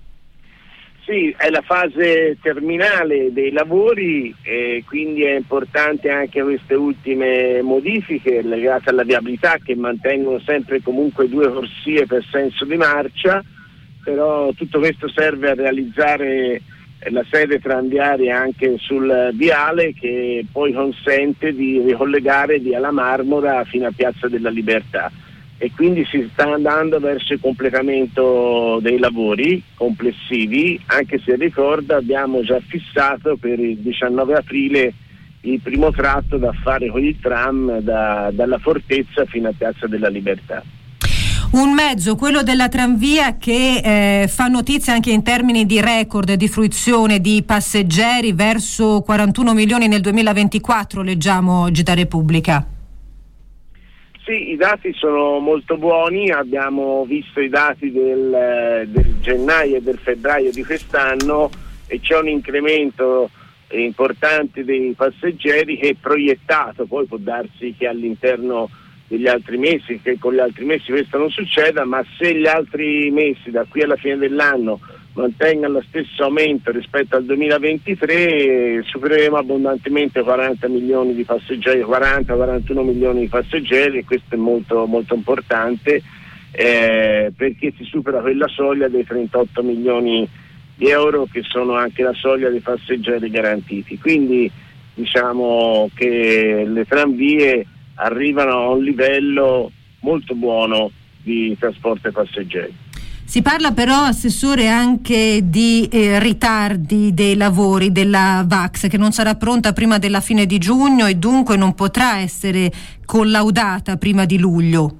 Sì, è la fase terminale dei lavori e quindi è importante anche queste ultime modifiche legate alla viabilità, che mantengono sempre e comunque due corsie per senso di marcia, però tutto questo serve a realizzare la sede tranviaria anche sul viale, che poi consente di ricollegare via la Marmora fino a Piazza della Libertà. E quindi si sta andando verso il completamento dei lavori complessivi, anche se ricorda abbiamo già fissato per il diciannove aprile il primo tratto da fare con il tram da, dalla Fortezza fino a Piazza della Libertà. Un mezzo, quello della tranvia, che eh, fa notizia anche in termini di record di fruizione di passeggeri, verso quarantuno milioni nel duemilaventiquattro, leggiamo oggi da Repubblica. Sì, i dati sono molto buoni, abbiamo visto i dati del, del gennaio e del febbraio di quest'anno e c'è un incremento importante dei passeggeri che è proiettato. Poi può darsi che all'interno degli altri mesi, che con gli altri mesi questo non succeda, ma se gli altri mesi da qui alla fine dell'anno mantengano lo stesso aumento rispetto al duemilaventitré, supereremo abbondantemente quaranta milioni di passeggeri, quaranta quarantuno milioni di passeggeri, e questo è molto molto importante eh, perché si supera quella soglia dei trentotto milioni di euro, che sono anche la soglia dei passeggeri garantiti. Quindi diciamo che le tranvie arrivano a un livello molto buono di trasporto ai passeggeri. Si parla però, Assessore, anche di eh, ritardi dei lavori della V A X, che non sarà pronta prima della fine di giugno e dunque non potrà essere collaudata prima di luglio.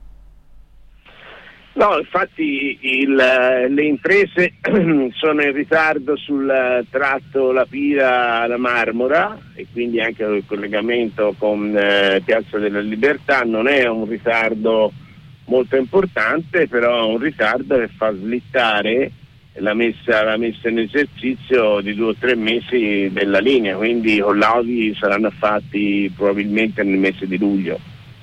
No, infatti il, le imprese sono in ritardo sul tratto La Pira La Marmora, e quindi anche il collegamento con eh, Piazza della Libertà. Non è un ritardo molto importante, però è un ritardo che fa slittare la messa, la messa in esercizio di due o tre mesi della linea, quindi i collaudi saranno fatti probabilmente nel mese di luglio.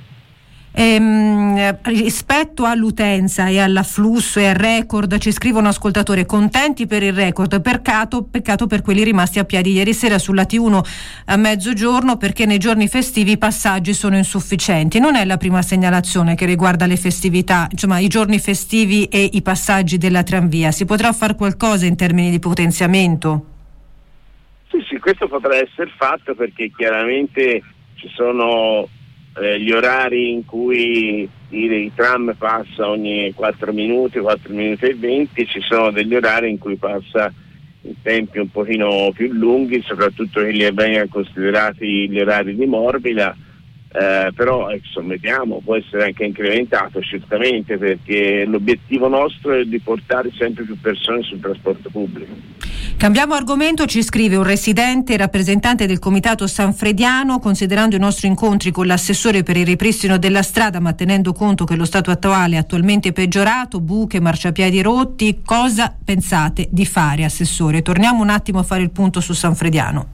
Ehm, rispetto all'utenza e all'afflusso e al record, ci scrive un ascoltatore: contenti per il record, peccato, peccato per quelli rimasti a piedi ieri sera sulla T uno a mezzogiorno, perché nei giorni festivi i passaggi sono insufficienti. Non è la prima segnalazione che riguarda le festività, insomma i giorni festivi e i passaggi della tranvia. Si potrà fare qualcosa in termini di potenziamento? Sì, sì, questo potrà essere fatto, perché chiaramente ci sono Eh, gli orari in cui il, il tram passa ogni quattro minuti, quattro minuti e venti, ci sono degli orari in cui passa in tempi un pochino più lunghi, soprattutto che li vengano considerati gli orari di morbida, eh, però insomma, vediamo, può essere anche incrementato certamente, perché l'obiettivo nostro è di portare sempre più persone sul trasporto pubblico. Cambiamo argomento, ci scrive un residente rappresentante del comitato sanfrediano: considerando i nostri incontri con l'assessore per il ripristino della strada, ma tenendo conto che lo stato attuale è attualmente peggiorato, buche, marciapiedi rotti, cosa pensate di fare, assessore? Torniamo un attimo a fare il punto su Sanfrediano.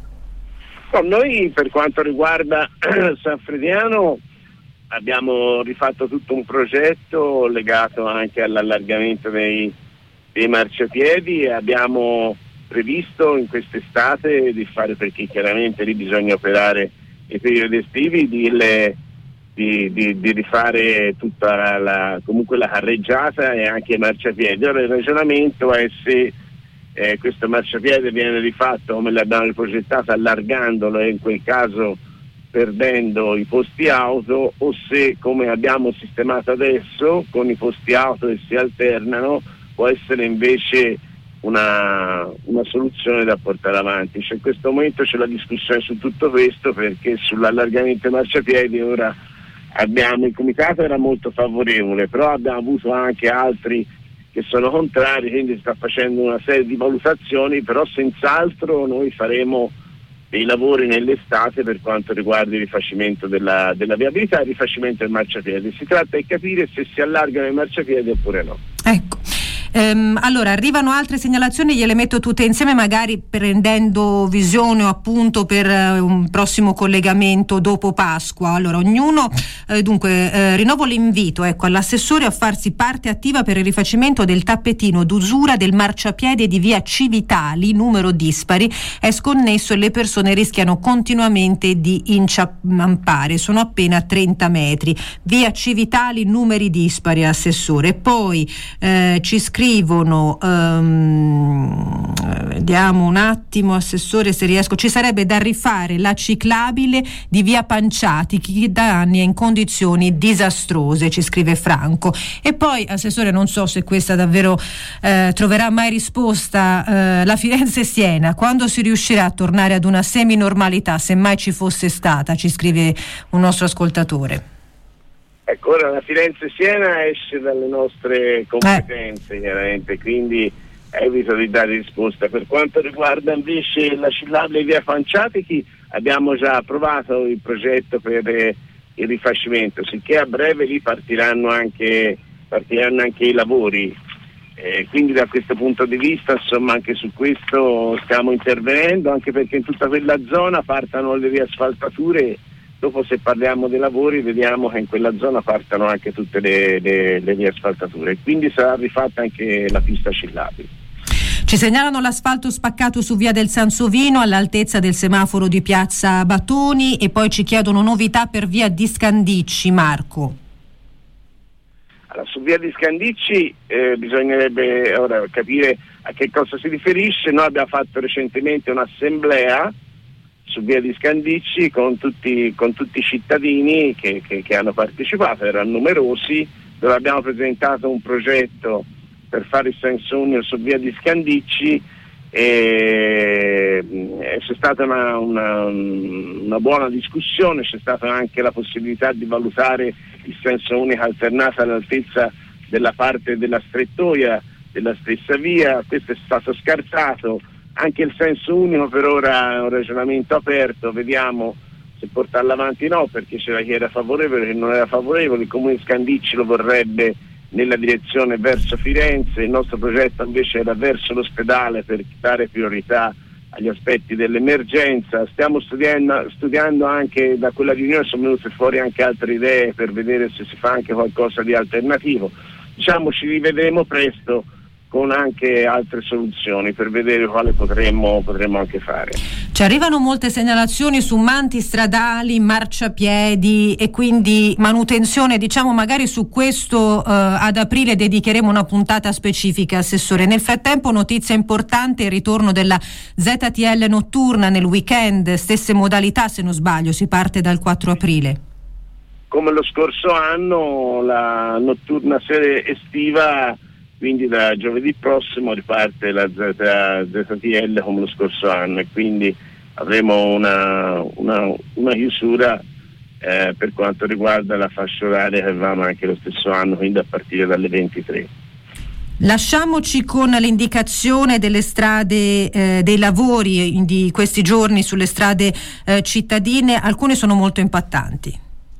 No, noi per quanto riguarda Sanfrediano abbiamo rifatto tutto un progetto legato anche all'allargamento dei, dei marciapiedi e abbiamo previsto in quest'estate di fare, perché chiaramente lì bisogna operare i periodi estivi, di, le, di, di, di rifare tutta la, la, comunque la carreggiata e anche i marciapiedi. Ora il ragionamento è se eh, questo marciapiede viene rifatto come l'abbiamo riprogettato, allargandolo e in quel caso perdendo i posti auto, o se come abbiamo sistemato adesso con i posti auto che si alternano può essere invece Una, una soluzione da portare avanti. Cioè, in questo momento c'è la discussione su tutto questo, perché sull'allargamento dei marciapiedi ora abbiamo, il comitato era molto favorevole, però abbiamo avuto anche altri che sono contrari, quindi si sta facendo una serie di valutazioni, però senz'altro noi faremo dei lavori nell'estate per quanto riguarda il rifacimento della, della viabilità e il rifacimento del marciapiede. Si tratta di capire se si allargano i marciapiedi oppure no. Ecco. Ehm, allora arrivano altre segnalazioni, gliele metto tutte insieme, magari prendendo visione o appunto per uh, un prossimo collegamento dopo Pasqua. Allora ognuno eh, dunque eh, rinnovo l'invito ecco all'assessore a farsi parte attiva per il rifacimento del tappetino d'usura del marciapiede di via Civitali, numero dispari, è sconnesso e le persone rischiano continuamente di inciampare, sono appena trenta metri. Via Civitali, numeri dispari, assessore. Poi eh, ci scrivono, um, vediamo un attimo, assessore, se riesco, ci sarebbe da rifare la ciclabile di via Panciati, che da anni è in condizioni disastrose, ci scrive Franco. E poi, assessore, non so se questa davvero eh, troverà mai risposta, eh, la Firenze-Siena, quando si riuscirà a tornare ad una semi-normalità, se mai ci fosse stata, ci scrive un nostro ascoltatore. Ecco, ora la Firenze-Siena esce dalle nostre competenze, eh. chiaramente, quindi evito di dare risposta. Per quanto riguarda invece la ciclabile via Panciatichi, abbiamo già approvato il progetto per eh, il rifacimento, sicché a breve lì partiranno anche, partiranno anche i lavori. Eh, quindi da questo punto di vista, insomma, anche su questo stiamo intervenendo, anche perché in tutta quella zona partano le riasfaltature. Dopo, se parliamo dei lavori, vediamo che in quella zona partano anche tutte le, le, le riasfaltature, quindi sarà rifatta anche la pista ciclabile. Ci segnalano l'asfalto spaccato su via del Sansovino all'altezza del semaforo di piazza Batoni, e poi ci chiedono novità per via di Scandicci. Marco. Allora, su via di Scandicci eh, bisognerebbe ora capire a che cosa si riferisce. Noi abbiamo fatto recentemente un'assemblea su via di Scandicci con tutti, con tutti i cittadini che, che, che hanno partecipato, erano numerosi, dove abbiamo presentato un progetto per fare il senso unico su via di Scandicci e, e c'è stata una, una, una buona discussione, c'è stata anche la possibilità di valutare il senso unico alternato all'altezza della parte della strettoia della stessa via. Questo è stato scartato. Anche il senso unico per ora è un ragionamento aperto, vediamo se portarlo avanti o no, perché c'era chi era favorevole e chi non era favorevole. Il comune di Scandicci lo vorrebbe nella direzione verso Firenze, il nostro progetto invece era verso l'ospedale per dare priorità agli aspetti dell'emergenza. Stiamo studiando, studiando anche da quella riunione, sono venute fuori anche altre idee per vedere se si fa anche qualcosa di alternativo. Diciamo, ci rivedremo presto con anche altre soluzioni per vedere quale potremmo, potremmo anche fare. Ci arrivano molte segnalazioni su manti stradali, marciapiedi e quindi manutenzione, diciamo magari su questo eh, ad aprile dedicheremo una puntata specifica, assessore. Nel frattempo notizia importante, il ritorno della Z T L notturna nel weekend, stesse modalità se non sbaglio, si parte dal quattro aprile. Come lo scorso anno la notturna serie estiva quindi da giovedì prossimo riparte la Z T L come lo scorso anno e quindi avremo una, una, una chiusura eh, per quanto riguarda la fascia oraria che avevamo anche lo stesso anno, quindi a partire dalle ventitré. Lasciamoci con l'indicazione delle strade, eh, dei lavori di questi giorni sulle strade eh, cittadine, alcune sono molto impattanti.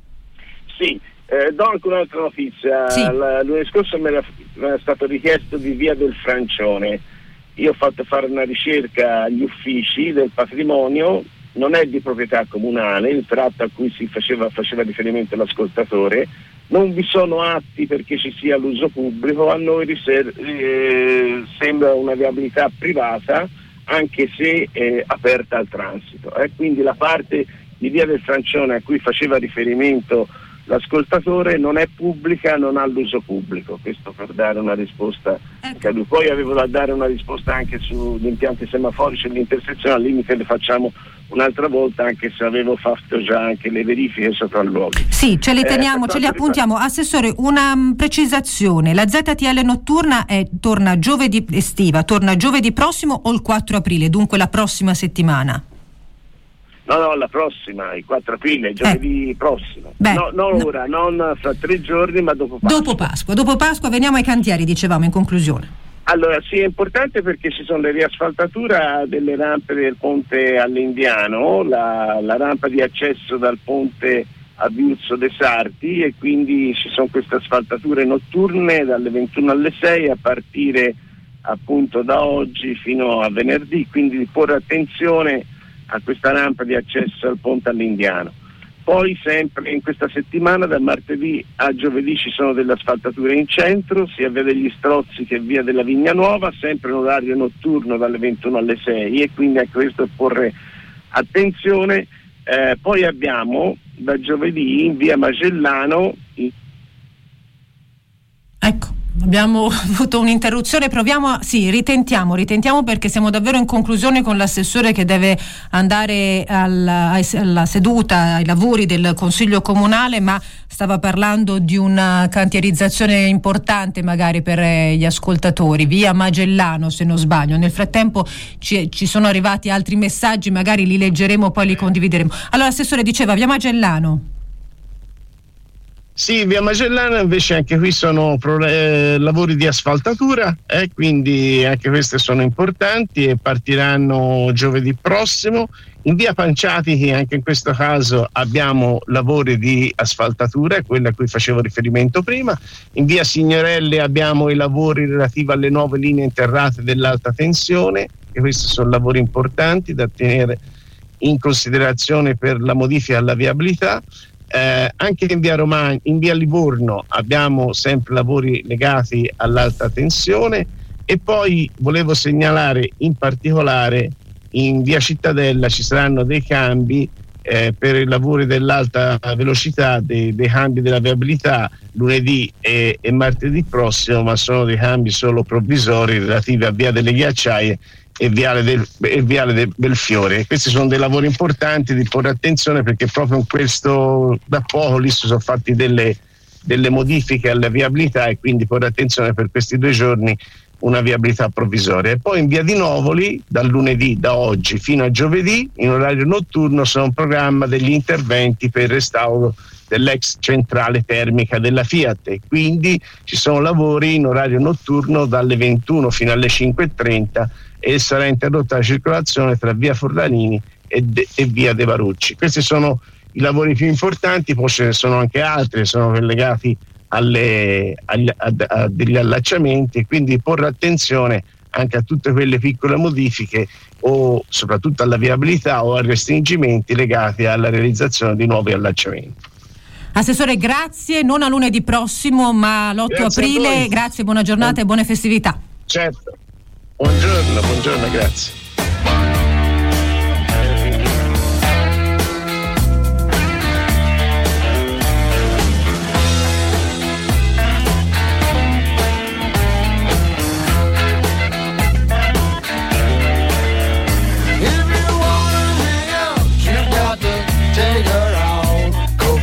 Sì, eh, do anche un'altra notizia. Sì. L- lunedì scorso mi era, mi era stato richiesto di Via del Francione. Io ho fatto fare una ricerca agli uffici del patrimonio, non è di proprietà comunale, il tratto a cui si faceva, faceva riferimento l'ascoltatore, non vi sono atti perché ci sia l'uso pubblico, a noi riser- eh, sembra una viabilità privata anche se eh, aperta al transito. Eh. Quindi la parte di Via del Francione a cui faceva riferimento l'ascoltatore non è pubblica, non ha l'uso pubblico. Questo per dare una risposta. Ecco. Poi avevo da dare una risposta anche sugli impianti semaforici e l'intersezione, al limite le facciamo un'altra volta, anche se avevo fatto già anche le verifiche sopralluoghi. Sì, ce li teniamo, eh, ce li appuntiamo. Assessore, una um, precisazione: la Z T L notturna è, torna giovedì estiva, torna giovedì prossimo o il quattro aprile, dunque la prossima settimana? No, no, la prossima, il quattro aprile, giovedì eh. prossimo. Beh, no, non no. ora, non fra tre giorni, ma dopo Pasqua. Dopo Pasqua, dopo Pasqua veniamo ai cantieri, dicevamo in conclusione. Allora, sì, è importante perché ci sono le riasfaltature delle rampe del ponte all'Indiano, la, la rampa di accesso dal ponte a Viuzzo de Sarti, e quindi ci sono queste asfaltature notturne dalle ventuno alle sei a partire appunto da oggi fino a venerdì, quindi di porre attenzione a questa rampa di accesso al ponte all'Indiano. Poi sempre in questa settimana, da martedì a giovedì, ci sono delle asfaltature in centro, sia via degli Strozzi che via della Vigna Nuova, sempre in orario notturno dalle ventuno alle sei, e quindi a questo porre attenzione. Eh, poi abbiamo da giovedì in via Magellano. Ecco. Abbiamo avuto un'interruzione, proviamo a, sì, ritentiamo, ritentiamo perché siamo davvero in conclusione con l'assessore che deve andare alla, alla seduta, ai lavori del Consiglio Comunale, ma stava parlando di una cantierizzazione importante magari per gli ascoltatori, via Magellano se non sbaglio. Nel frattempo ci, ci sono arrivati altri messaggi, magari li leggeremo, poi li condivideremo. Allora, assessore, diceva via Magellano. Sì, via Magellano invece anche qui sono pro, eh, lavori di asfaltatura, eh, quindi anche queste sono importanti e partiranno giovedì prossimo. In via Panciatichi anche in questo caso abbiamo lavori di asfaltatura, quella a cui facevo riferimento prima. In via Signorelle abbiamo i lavori relativi alle nuove linee interrate dell'alta tensione, e questi sono lavori importanti da tenere in considerazione per la modifica alla viabilità. Eh, anche in via Romagna, in via Livorno abbiamo sempre lavori legati all'alta tensione, e poi volevo segnalare in particolare in via Cittadella ci saranno dei cambi eh, per i lavori dell'alta velocità, dei, dei cambi della viabilità lunedì e, e martedì prossimo, ma sono dei cambi solo provvisori relativi a via delle Ghiacciaie e viale del, e viale del Belfiore. Questi sono dei lavori importanti di porre attenzione, perché proprio in questo da poco lì si sono fatti delle, delle modifiche alla viabilità, e quindi porre attenzione per questi due giorni una viabilità provvisoria. E poi in via di Novoli dal lunedì, da oggi fino a giovedì, in orario notturno sono in programma degli interventi per il restauro dell'ex centrale termica della Fiat, e quindi ci sono lavori in orario notturno dalle ventuno fino alle cinque e trenta, e sarà interrotta la circolazione tra via Forlanini e, de, e via De Varucci. Questi sono i lavori più importanti, poi ce ne sono anche altri, sono collegati alle, agli, a, a degli allacciamenti, e quindi porre attenzione anche a tutte quelle piccole modifiche, o soprattutto alla viabilità o a restringimenti legati alla realizzazione di nuovi allacciamenti. Assessore, grazie, non a lunedì prossimo ma l'otto aprile, grazie, buona giornata e buone festività. Certo, buongiorno, buongiorno, grazie.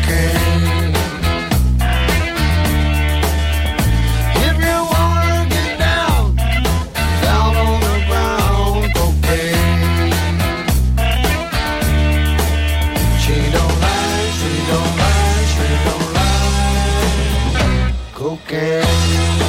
If you wanna get cocaine.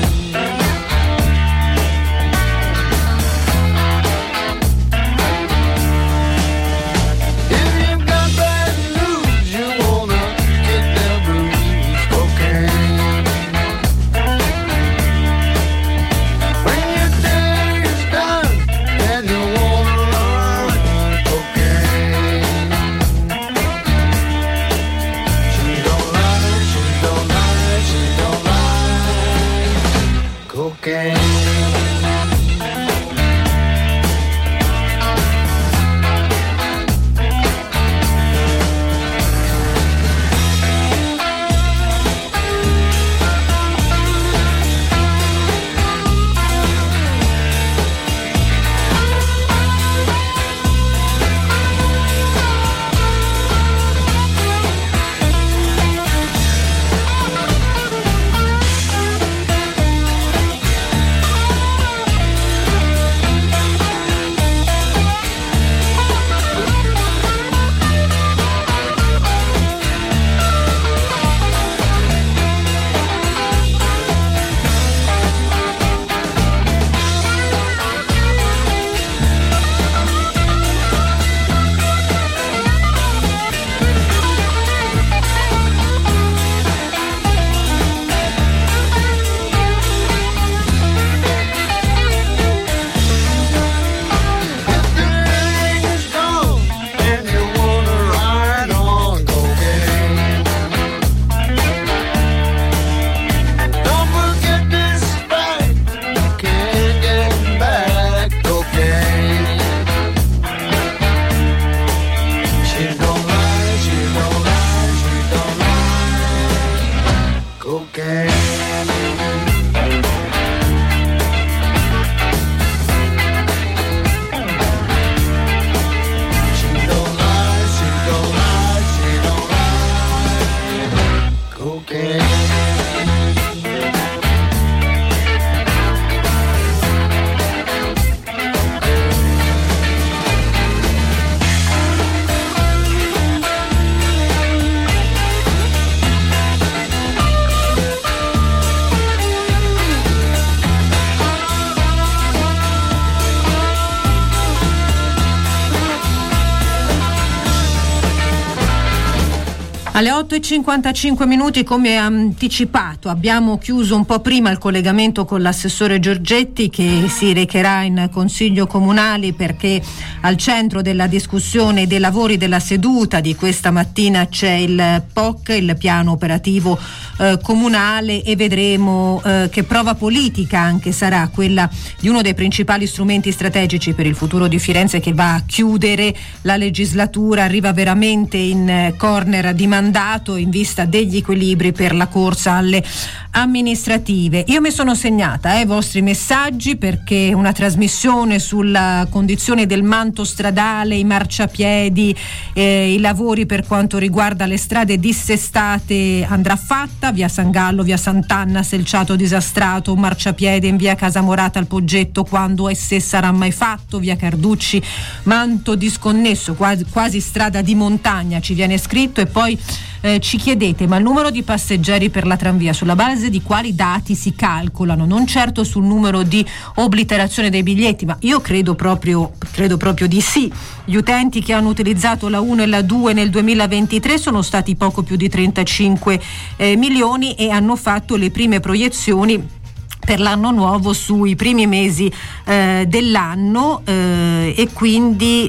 Alle otto e cinquantacinque minuti, come anticipato, abbiamo chiuso un po' prima il collegamento con l'assessore Giorgetti, che si recherà in Consiglio Comunale perché al centro della discussione dei lavori della seduta di questa mattina c'è il P O C, il piano operativo eh, comunale, e vedremo eh, che prova politica anche sarà quella di uno dei principali strumenti strategici per il futuro di Firenze, che va a chiudere la legislatura, arriva veramente in corner di mandato in vista degli equilibri per la corsa alle amministrative. Io mi sono segnata i eh, vostri messaggi, perché una trasmissione sulla condizione del manto stradale, i marciapiedi, eh, i lavori per quanto riguarda le strade dissestate andrà fatta. Via San Gallo, via Sant'Anna, selciato disastrato, un marciapiede in via Casamorata al Poggetto, quando e se sarà mai fatto. Via Carducci, manto disconnesso, quasi, quasi strada di montagna, ci viene scritto. E poi Eh, ci chiedete, ma il numero di passeggeri per la tranvia sulla base di quali dati si calcolano? Non certo sul numero di obliterazione dei biglietti, ma io credo proprio, credo proprio di sì. Gli utenti che hanno utilizzato la uno e la due nel duemilaventitré sono stati poco più di trentacinque eh, milioni e hanno fatto le prime proiezioni per l'anno nuovo sui primi mesi eh, dell'anno eh, e quindi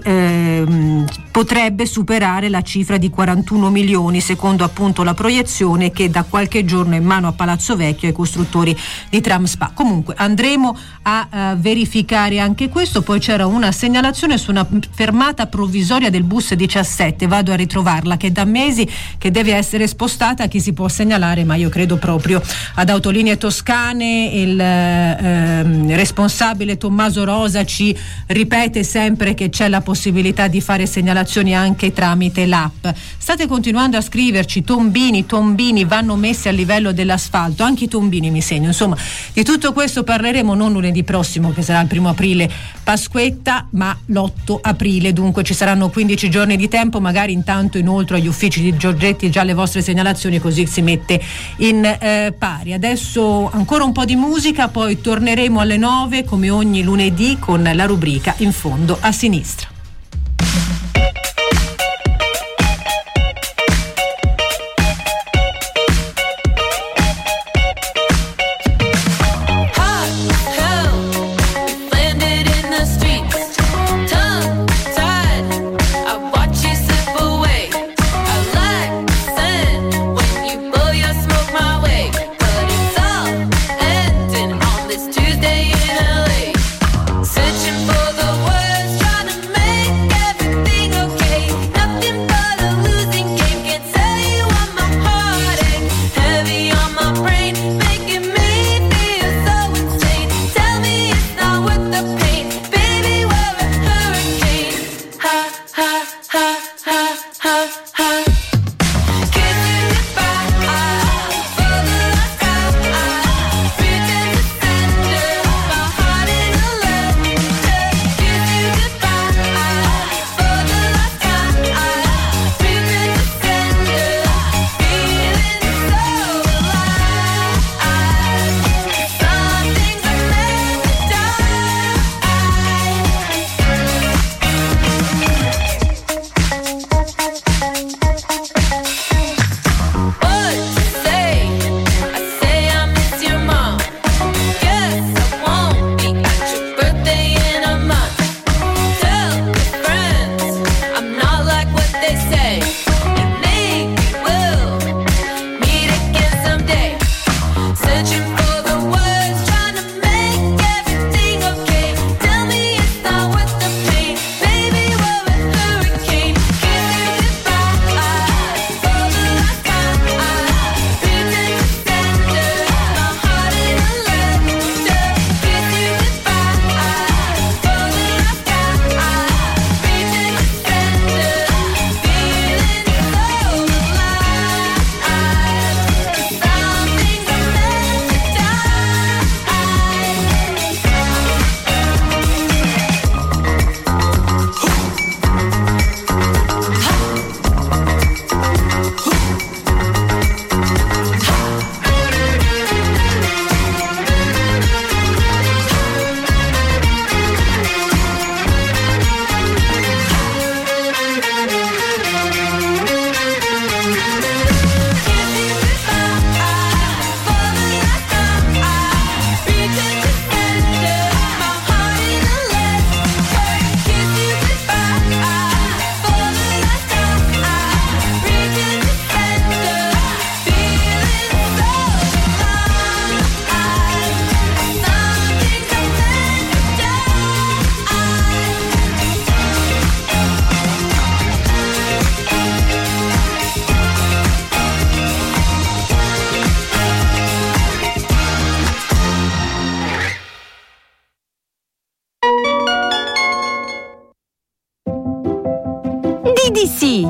eh, potrebbe superare la cifra di quarantuno milioni, secondo appunto la proiezione che da qualche giorno è in mano a Palazzo Vecchio ai costruttori di Tramspa. Comunque andremo a uh, verificare anche questo. Poi c'era una segnalazione su una fermata provvisoria del bus diciassette, vado a ritrovarla, che da mesi che deve essere spostata. Chi si può segnalare? Ma io credo proprio ad Autolinee Toscane e il eh, responsabile Tommaso Rosa ci ripete sempre che c'è la possibilità di fare segnalazioni anche tramite l'app. State continuando a scriverci: tombini, tombini vanno messi a livello dell'asfalto, anche i tombini mi segno. Insomma, di tutto questo parleremo non lunedì prossimo, che sarà il primo aprile, Pasquetta, ma l'otto aprile, dunque ci saranno quindici giorni di tempo. Magari intanto inoltre agli uffici di Giorgetti già le vostre segnalazioni, così si mette in eh, pari. Adesso ancora un po' di musica, poi torneremo alle nove come ogni lunedì con la rubrica In fondo a sinistra. D D C.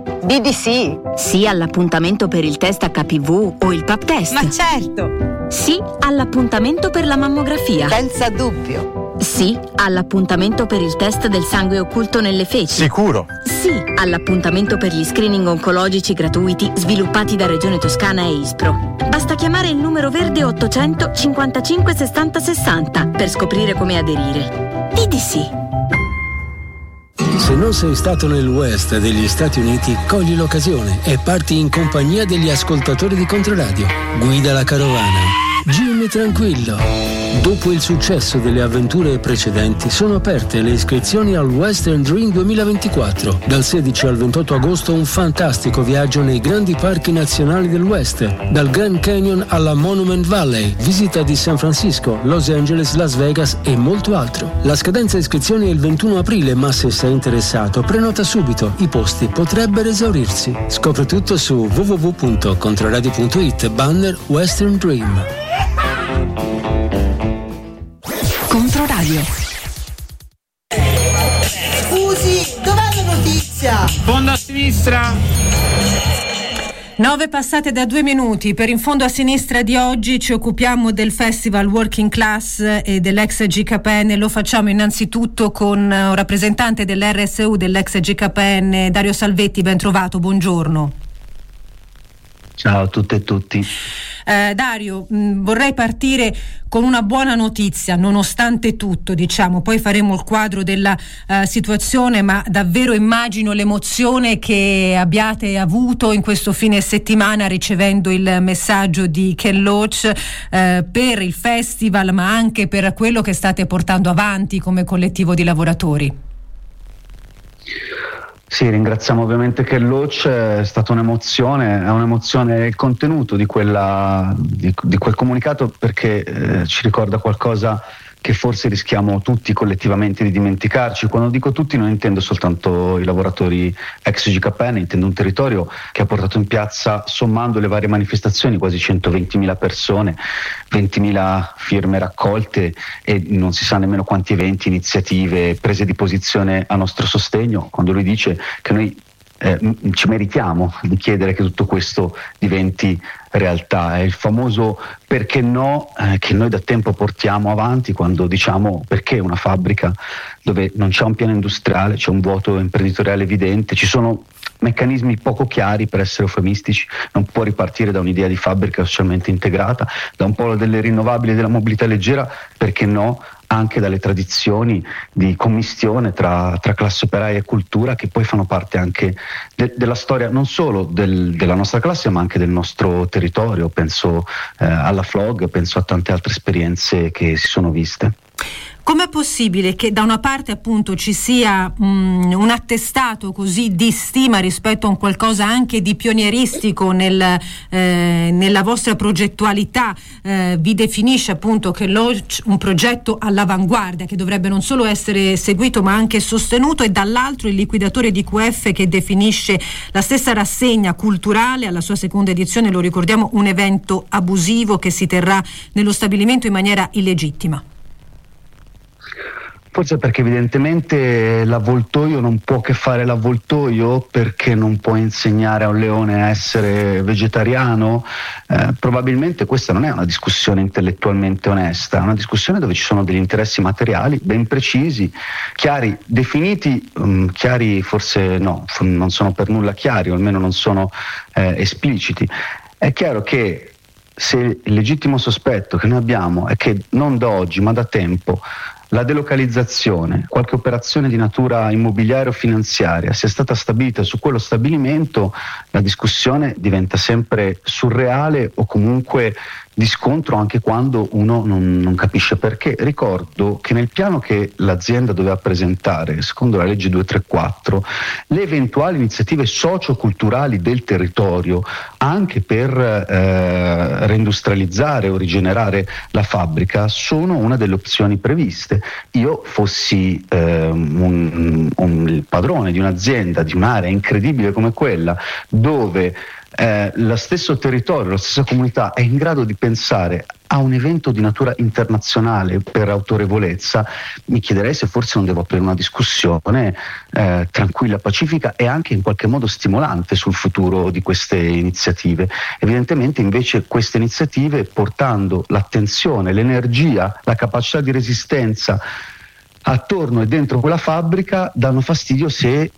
D D C? Sì all'appuntamento per il test H P V o il pap test. Ma certo! Sì all'appuntamento per la mammografia. Senza dubbio. Sì all'appuntamento per il test del sangue occulto nelle feci. Sicuro. Sì all'appuntamento per gli screening oncologici gratuiti sviluppati da Regione Toscana e ISPRO. Basta chiamare il numero verde ottocento cinquantacinque sessanta sessanta per scoprire come aderire. D D C. Se non sei stato nel West degli Stati Uniti, cogli l'occasione e parti in compagnia degli ascoltatori di Controradio. Guida la carovana. Jimmy Tranquillo. Dopo il successo delle avventure precedenti, sono aperte le iscrizioni al Western Dream duemilaventiquattro. Dal sedici al ventotto agosto un fantastico viaggio nei grandi parchi nazionali del West, dal Grand Canyon alla Monument Valley, visita di San Francisco, Los Angeles, Las Vegas e molto altro. La scadenza iscrizioni è il ventuno aprile, ma se sei interessato prenota subito, i posti potrebbero esaurirsi. Scopri tutto su w w w punto controradio punto it banner Western Dream. Controradio. Scusi, dov'è la notizia? Fondo a sinistra. Nove passate da due minuti. Per In Fondo a Sinistra di oggi ci occupiamo del Festival Working Class e dell'ex G K N. Lo facciamo innanzitutto con un rappresentante dell'R S U dell'ex G K N, Dario Salvetti. Ben trovato, buongiorno. Ciao a tutte e tutti. Eh, Dario, mh, vorrei partire con una buona notizia, nonostante tutto, diciamo, poi faremo il quadro della uh, situazione, ma davvero immagino l'emozione che abbiate avuto in questo fine settimana ricevendo il messaggio di Ken Loach eh, per il festival, ma anche per quello che state portando avanti come collettivo di lavoratori. Sì, ringraziamo ovviamente Ken Loach, è stata un'emozione, è un'emozione il contenuto di, quella, di, di quel comunicato, perché eh, ci ricorda qualcosa che forse rischiamo tutti collettivamente di dimenticarci. Quando dico tutti non intendo soltanto i lavoratori ex G K N, intendo un territorio che ha portato in piazza, sommando le varie manifestazioni, quasi centoventimila persone, ventimila firme raccolte e non si sa nemmeno quanti eventi, iniziative, prese di posizione a nostro sostegno, quando lui dice che noi Eh, ci meritiamo di chiedere che tutto questo diventi realtà. È il famoso perché no eh, che noi da tempo portiamo avanti quando diciamo perché una fabbrica dove non c'è un piano industriale, c'è un vuoto imprenditoriale evidente, ci sono meccanismi poco chiari, per essere eufemistici, non può ripartire da un'idea di fabbrica socialmente integrata, da un polo delle rinnovabili e della mobilità leggera, perché no anche dalle tradizioni di commistione tra, tra classe operaia e cultura, che poi fanno parte anche de, della storia non solo del, della nostra classe ma anche del nostro territorio. Penso eh, alla F L O G, penso a tante altre esperienze che si sono viste. Com'è possibile che da una parte appunto ci sia mh, un attestato così di stima rispetto a un qualcosa anche di pionieristico nel, eh, nella vostra progettualità, eh, vi definisce appunto che Loach un progetto all'avanguardia che dovrebbe non solo essere seguito ma anche sostenuto, e dall'altro il liquidatore di Q F che definisce la stessa rassegna culturale alla sua seconda edizione, lo ricordiamo, un evento abusivo che si terrà nello stabilimento in maniera illegittima? Forse perché evidentemente l'avvoltoio non può che fare l'avvoltoio, perché non può insegnare a un leone a essere vegetariano. Eh, probabilmente questa non è una discussione intellettualmente onesta, è una discussione dove ci sono degli interessi materiali ben precisi, chiari, definiti, um, chiari forse no, non sono per nulla chiari, o almeno non sono eh, espliciti. È chiaro che se il legittimo sospetto che noi abbiamo è che non da oggi ma da tempo la delocalizzazione, qualche operazione di natura immobiliare o finanziaria sia stata stabilita su quello stabilimento, la discussione diventa sempre surreale o comunque di scontro, anche quando uno non, non capisce perché. Ricordo che nel piano che l'azienda doveva presentare, secondo la legge duecentotrentaquattro, le eventuali iniziative socioculturali del territorio anche per eh, reindustrializzare o rigenerare la fabbrica sono una delle opzioni previste. Io fossi eh, un, un, il padrone di un'azienda, di un'area incredibile come quella, dove Eh, lo stesso territorio, la stessa comunità è in grado di pensare a un evento di natura internazionale per autorevolezza, mi chiederei se forse non devo aprire una discussione eh, tranquilla, pacifica e anche in qualche modo stimolante sul futuro di queste iniziative. Evidentemente invece queste iniziative, portando l'attenzione, l'energia, la capacità di resistenza attorno e dentro quella fabbrica, danno fastidio se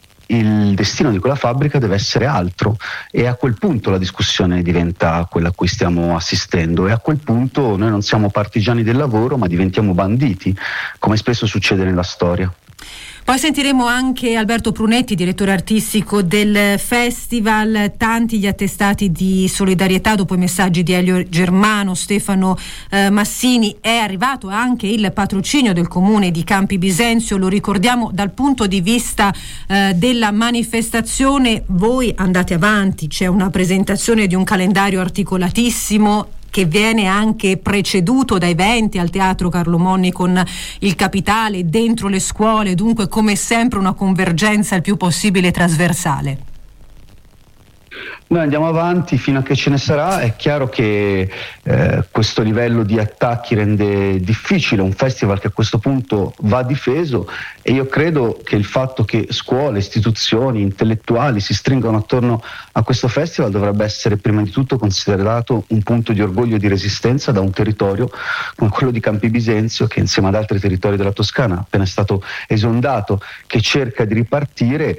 il destino di quella fabbrica deve essere altro, e a quel punto la discussione diventa quella a cui stiamo assistendo, e a quel punto noi non siamo partigiani del lavoro ma diventiamo banditi, come spesso succede nella storia. Poi sentiremo anche Alberto Prunetti, direttore artistico del festival. Tanti gli attestati di solidarietà dopo i messaggi di Elio Germano, Stefano eh, Massini. È arrivato anche il patrocinio del comune di Campi Bisenzio, lo ricordiamo dal punto di vista eh, della manifestazione. Voi andate avanti, c'è una presentazione di un calendario articolatissimo che viene anche preceduto da eventi al Teatro Carlo Monni con il Capitale, dentro le scuole, dunque come sempre una convergenza il più possibile trasversale. Noi andiamo avanti fino a che ce ne sarà. È chiaro che eh, questo livello di attacchi rende difficile un festival che a questo punto va difeso, e io credo che il fatto che scuole, istituzioni, intellettuali si stringano attorno a questo festival dovrebbe essere prima di tutto considerato un punto di orgoglio e di resistenza da un territorio come quello di Campi Bisenzio, che insieme ad altri territori della Toscana appena è stato esondato, che cerca di ripartire.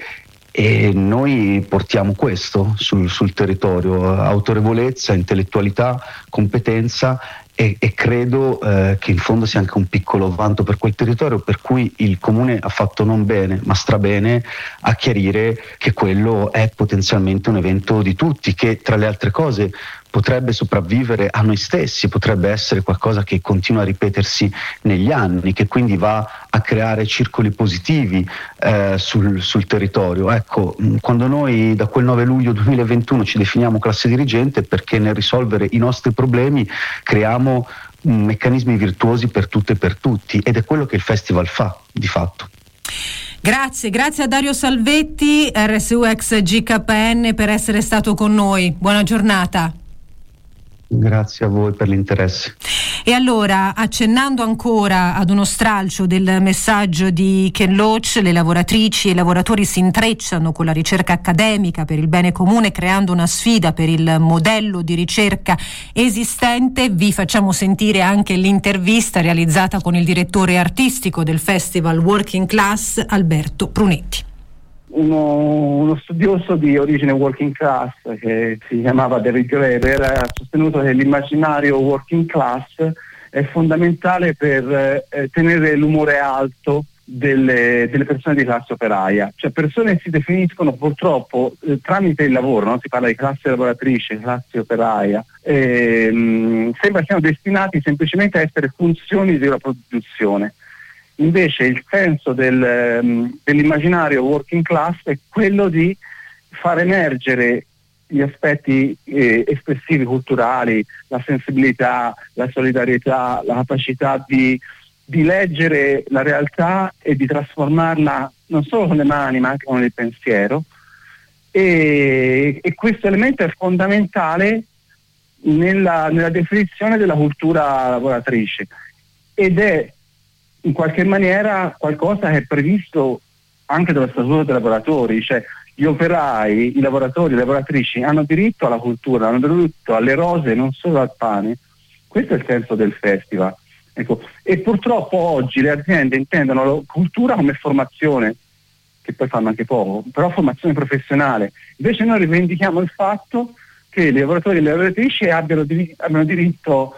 E noi portiamo questo sul, sul territorio: autorevolezza, intellettualità, competenza, e, e credo eh, che in fondo sia anche un piccolo vanto per quel territorio, per cui il Comune ha fatto non bene ma strabene a chiarire che quello è potenzialmente un evento di tutti, che tra le altre cose potrebbe sopravvivere a noi stessi, potrebbe essere qualcosa che continua a ripetersi negli anni, che quindi va a creare circoli positivi eh, sul, sul territorio. Ecco, quando noi da quel nove luglio duemilaventuno ci definiamo classe dirigente, perché nel risolvere i nostri problemi creiamo meccanismi virtuosi per tutte e per tutti, ed è quello che il festival fa di fatto. Grazie, grazie a Dario Salvetti, R S U ex G K N, per essere stato con noi. Buona giornata. Grazie a voi per l'interesse. E allora, accennando ancora ad uno stralcio del messaggio di Ken Loach, le lavoratrici e i lavoratori si intrecciano con la ricerca accademica per il bene comune, creando una sfida per il modello di ricerca esistente. Vi facciamo sentire anche l'intervista realizzata con il direttore artistico del Festival Working Class, Alberto Prunetti. Uno, uno studioso di origine working class che si chiamava David Graeber ha sostenuto che l'immaginario working class è fondamentale per eh, tenere l'umore alto delle, delle persone di classe operaia, cioè persone che si definiscono purtroppo eh, tramite il lavoro, no? Si parla di classe lavoratrice, classe operaia, e, mh, sembra siano destinati semplicemente a essere funzioni della produzione. Invece il senso del, dell'immaginario working class è quello di far emergere gli aspetti eh, espressivi culturali, la sensibilità, la solidarietà, la capacità di, di leggere la realtà e di trasformarla non solo con le mani ma anche con il pensiero, e, e questo elemento è fondamentale nella, nella definizione della cultura lavoratrice, ed è in qualche maniera qualcosa che è previsto anche dallo Statuto dei lavoratori, cioè gli operai, i lavoratori, le lavoratrici hanno diritto alla cultura, hanno diritto alle rose, non solo al pane. Questo è il senso del festival. Ecco. E purtroppo oggi le aziende intendono la cultura come formazione, che poi fanno anche poco, però formazione professionale. Invece noi rivendichiamo il fatto che i lavoratori e le lavoratrici abbiano, dir- abbiano diritto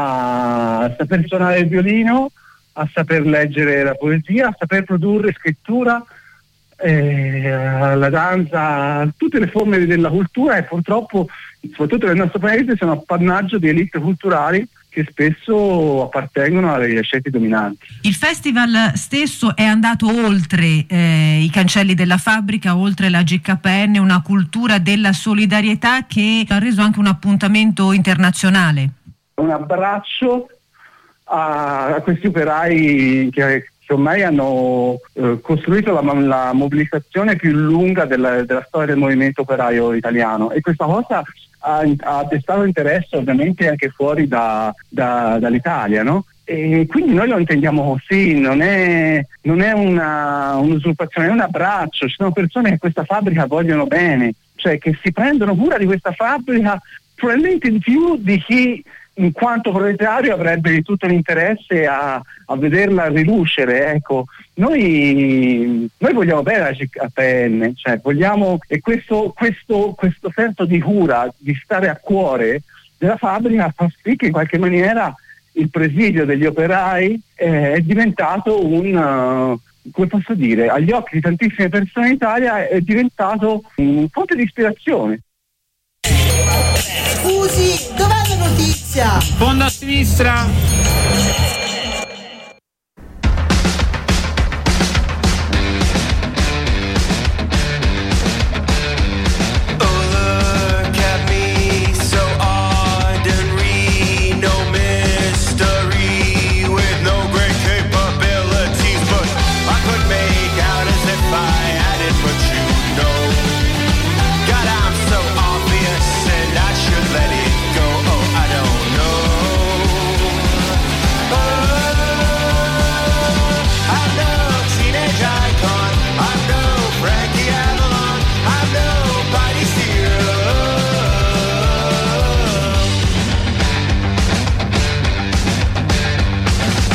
a saper suonare il violino, a saper leggere la poesia, a saper produrre scrittura, eh, la danza, tutte le forme della cultura, e purtroppo, soprattutto nel nostro paese, sono appannaggio di elite culturali che spesso appartengono alle scelte dominanti. Il festival stesso è andato oltre eh, i cancelli della fabbrica, oltre la G K N, una cultura della solidarietà che ha reso anche un appuntamento internazionale. Un abbraccio a questi operai che, che ormai hanno eh, costruito la, la mobilitazione più lunga della, della storia del movimento operaio italiano, e questa cosa ha, ha destato interesse ovviamente anche fuori da, da, dall'Italia, no? E quindi noi lo intendiamo così, non è, non è una, un'usurpazione, è un abbraccio. Ci sono persone che questa fabbrica vogliono bene, cioè che si prendono cura di questa fabbrica probabilmente in più di chi in quanto proprietario avrebbe di tutto l'interesse a, a vederla rilucere. Ecco, noi, noi vogliamo bene la G K N, cioè vogliamo, e questo, questo, questo senso di cura, di stare a cuore della fabbrica, fa sì che in qualche maniera il presidio degli operai eh, è diventato un, uh, come posso dire, agli occhi di tantissime persone in Italia è diventato un fonte di ispirazione. Scusi, dov'è la notizia? Fondo a sinistra. God, I'm so obvious.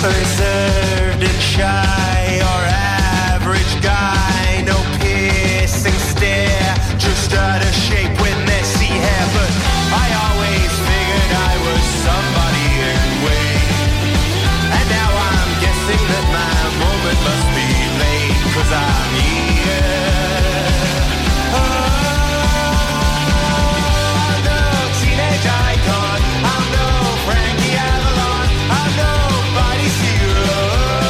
reserved and shy or average guy, no piercing stare, just out of shape with messy hair. But I always figured I was somebody anyway, and now I'm guessing that my moment must be late, 'cause I'm here. Oh, I'm no teenage icon, I'm no Frankie Avalon, I'm nobody's hero.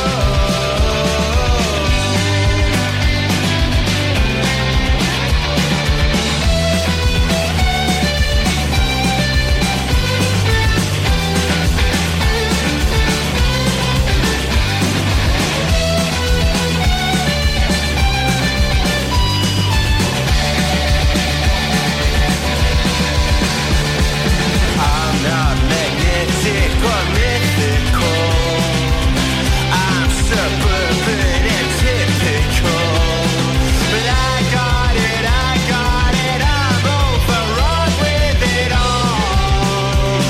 I'm not magnetic or mythical, I'm suburban and typical, but I got it, I got it, I'm overrun with it all.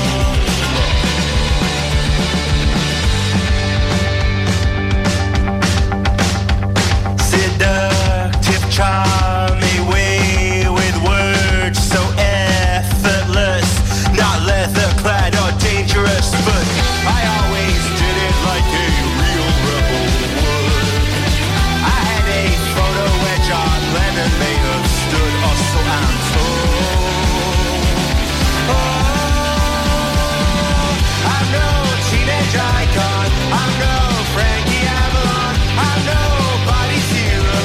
Seductive, charming way with words so effortless, not leather clad or dangerous, but I always did it like a real rebel would. I had a photo where John Lennon may have stood, or so I'm told. Oh, I'm no teenage icon, I'm no Frankie Avalon, I'm nobody's hero.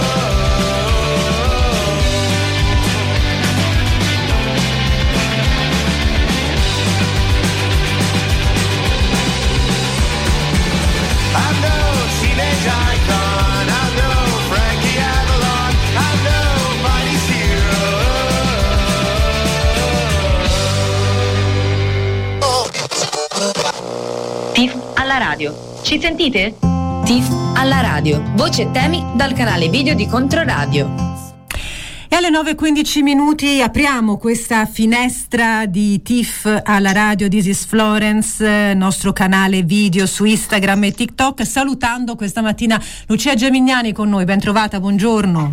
I'm no teenage icon, I'm no Frankie Avalon, I'm nobody's hero. T I F alla radio. Ci sentite? T I F alla radio. Voci e temi dal canale video di Controradio. E alle nove e quindici minuti apriamo questa finestra di T I F alla radio. This is Florence, nostro canale video su Instagram e TikTok, salutando questa mattina Lucia Gemignani con noi. Ben trovata, buongiorno.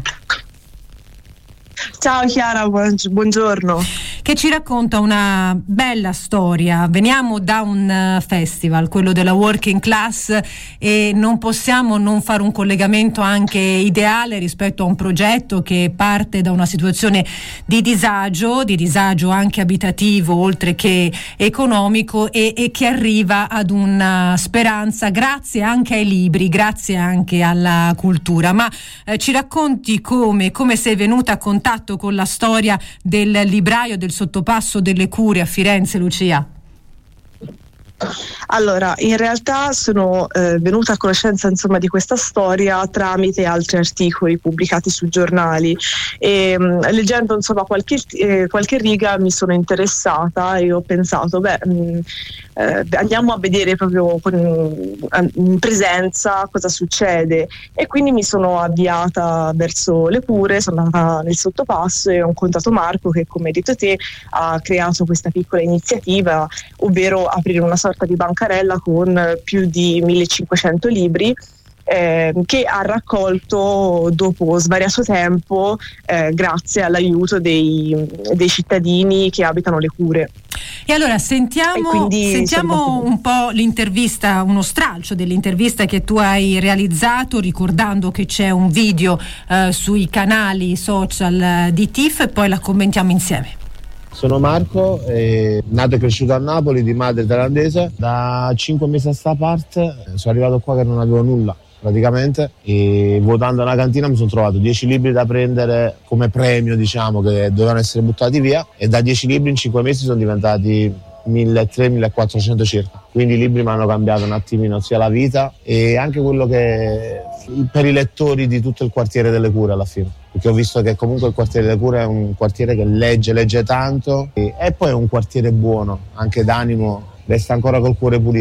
Ciao Chiara, buongiorno. Che ci racconta una bella storia. Veniamo da un festival, quello della Working Class, e non possiamo non fare un collegamento anche ideale rispetto a un progetto che parte da una situazione di disagio, di disagio anche abitativo oltre che economico, e, e che arriva ad una speranza grazie anche ai libri, grazie anche alla cultura. Ma eh, ci racconti come, come sei venuta a contatto con la storia del libraio del Sottopasso delle Cure a Firenze, Lucia? Allora, in realtà sono eh, venuta a conoscenza insomma di questa storia tramite altri articoli pubblicati su giornali e mh, leggendo insomma qualche, eh, qualche riga mi sono interessata e ho pensato beh mh, eh, andiamo a vedere proprio con, in presenza cosa succede, e quindi mi sono avviata verso le Cure, sono andata nel Sottopasso e ho incontrato Marco che, come hai detto te, ha creato questa piccola iniziativa, ovvero aprire una sorta di bancarella con più di millecinquecento libri eh, che ha raccolto dopo svariato tempo eh, grazie all'aiuto dei, dei cittadini che abitano le Cure. E allora sentiamo, e sentiamo un po' l'intervista, uno stralcio dell'intervista che tu hai realizzato, ricordando che c'è un video eh, sui canali social di T I F, e poi la commentiamo insieme. Sono Marco, eh, nato e cresciuto a Napoli, di madre thailandese. Da cinque mesi a sta parte sono arrivato qua che non avevo nulla praticamente, e vuotando una cantina mi sono trovato dieci libri da prendere come premio, diciamo, che dovevano essere buttati via, e da dieci libri in cinque mesi sono diventati milletrecento millequattrocento circa. Quindi i libri mi hanno cambiato un attimino sia la vita e anche quello che per i lettori di tutto il quartiere delle Cure alla fine, perché ho visto che comunque il quartiere delle Cure è un quartiere che legge, legge tanto, e, e poi è un quartiere buono, anche d'animo, resta ancora col cuore pulito.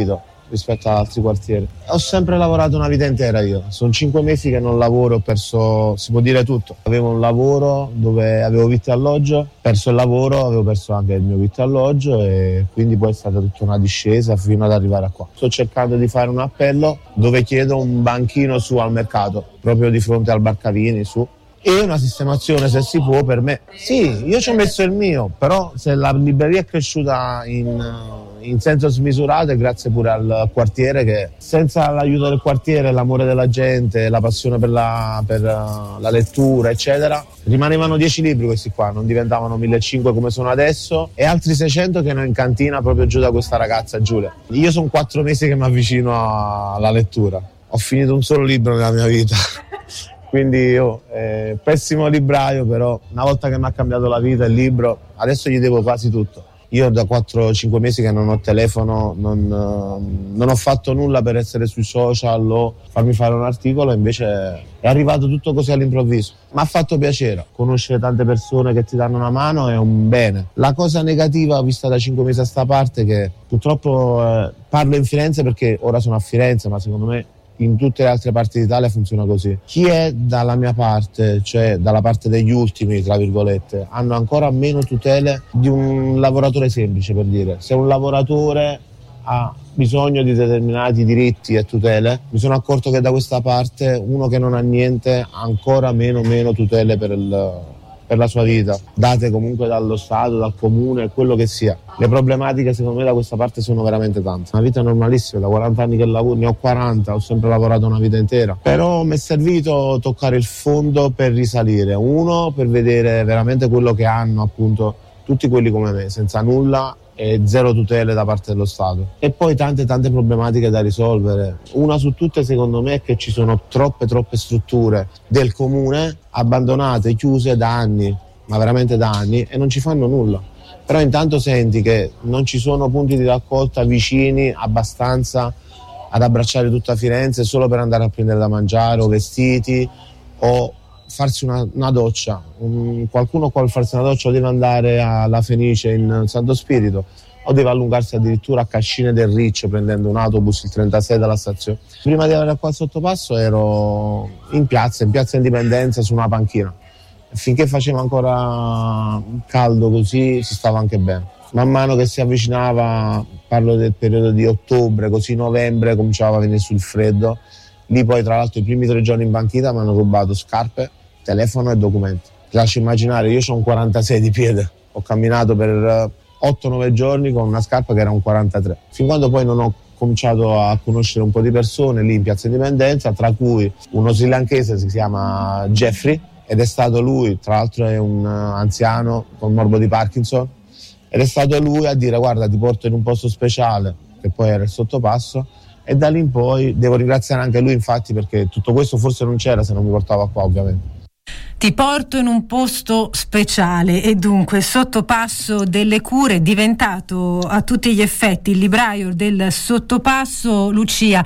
rispetto ad altri quartieri. Ho sempre lavorato una vita intera io, sono cinque mesi che non lavoro, ho perso, si può dire tutto. Avevo un lavoro dove avevo vitto e alloggio, perso il lavoro, avevo perso anche il mio vitto e alloggio e quindi poi è stata tutta una discesa fino ad arrivare a qua. Sto cercando di fare un appello dove chiedo un banchino su al mercato, proprio di fronte al Barcavini, su. E una sistemazione, se si può, per me. Sì, io ci ho messo il mio, però se la libreria è cresciuta in, in senso smisurato è grazie pure al quartiere, che senza l'aiuto del quartiere, l'amore della gente, la passione per la, per la lettura, eccetera, rimanevano dieci libri questi qua, non diventavano millecinquecento come sono adesso, e altri seicento che hanno in cantina proprio giù da questa ragazza Giulia. Io sono quattro mesi che mi avvicino alla lettura, ho finito un solo libro nella mia vita. Quindi io, eh, pessimo libraio, però una volta che mi ha cambiato la vita il libro, adesso gli devo quasi tutto. Io da quattro cinque mesi che non ho telefono, non, non ho fatto nulla per essere sui social o farmi fare un articolo, invece è arrivato tutto così all'improvviso. Mi ha fatto piacere, conoscere tante persone che ti danno una mano è un bene. La cosa negativa vista da cinque mesi a sta parte, che purtroppo eh, parlo in Firenze perché ora sono a Firenze, ma secondo me in tutte le altre parti d'Italia funziona così. Chi è dalla mia parte, cioè dalla parte degli ultimi, tra virgolette, hanno ancora meno tutele di un lavoratore semplice, per dire. Se un lavoratore ha bisogno di determinati diritti e tutele, mi sono accorto che da questa parte uno che non ha niente ha ancora meno meno tutele per il per la sua vita, date comunque dallo Stato, dal comune, quello che sia. Le problematiche secondo me da questa parte sono veramente tante. Una vita normalissima, da quaranta anni che lavoro, ne ho quaranta, ho sempre lavorato una vita intera, però mi è servito toccare il fondo per risalire. Uno, per vedere veramente quello che hanno appunto tutti quelli come me, senza nulla e zero tutele da parte dello Stato. E poi tante tante problematiche da risolvere. Una su tutte secondo me è che ci sono troppe troppe strutture del comune abbandonate, chiuse da anni, ma veramente da anni, e non ci fanno nulla. Però intanto senti che non ci sono punti di raccolta vicini abbastanza ad abbracciare tutta Firenze solo per andare a prendere da mangiare o vestiti o farsi una, una doccia. Un, qualcuno qua al farsi una doccia deve andare alla Fenice in Santo Spirito o deve allungarsi addirittura a Cascine del Riccio prendendo un autobus il trentasei dalla stazione. Prima di arrivare qua al Sottopasso ero in piazza, in piazza Indipendenza, su una panchina. Finché faceva ancora caldo così si stava anche bene. Man mano che si avvicinava, parlo del periodo di ottobre, così novembre cominciava a venire sul freddo. Lì poi tra l'altro i primi tre giorni in banchina mi hanno rubato scarpe, telefono e documenti. Ti lascio immaginare, io ho un quarantasei di piede, ho camminato per otto nove giorni con una scarpa che era un quarantatré. Fin quando poi non ho cominciato a conoscere un po' di persone lì in Piazza Indipendenza, tra cui uno srilankese si chiama Jeffrey, ed è stato lui, tra l'altro è un anziano con morbo di Parkinson, ed è stato lui a dire guarda ti porto in un posto speciale, che poi era il Sottopasso, e da lì in poi devo ringraziare anche lui infatti, perché tutto questo forse non c'era se non mi portava qua ovviamente. Ti porto in un posto speciale e dunque Sottopasso delle Cure, diventato a tutti gli effetti il libraio del Sottopasso. Lucia,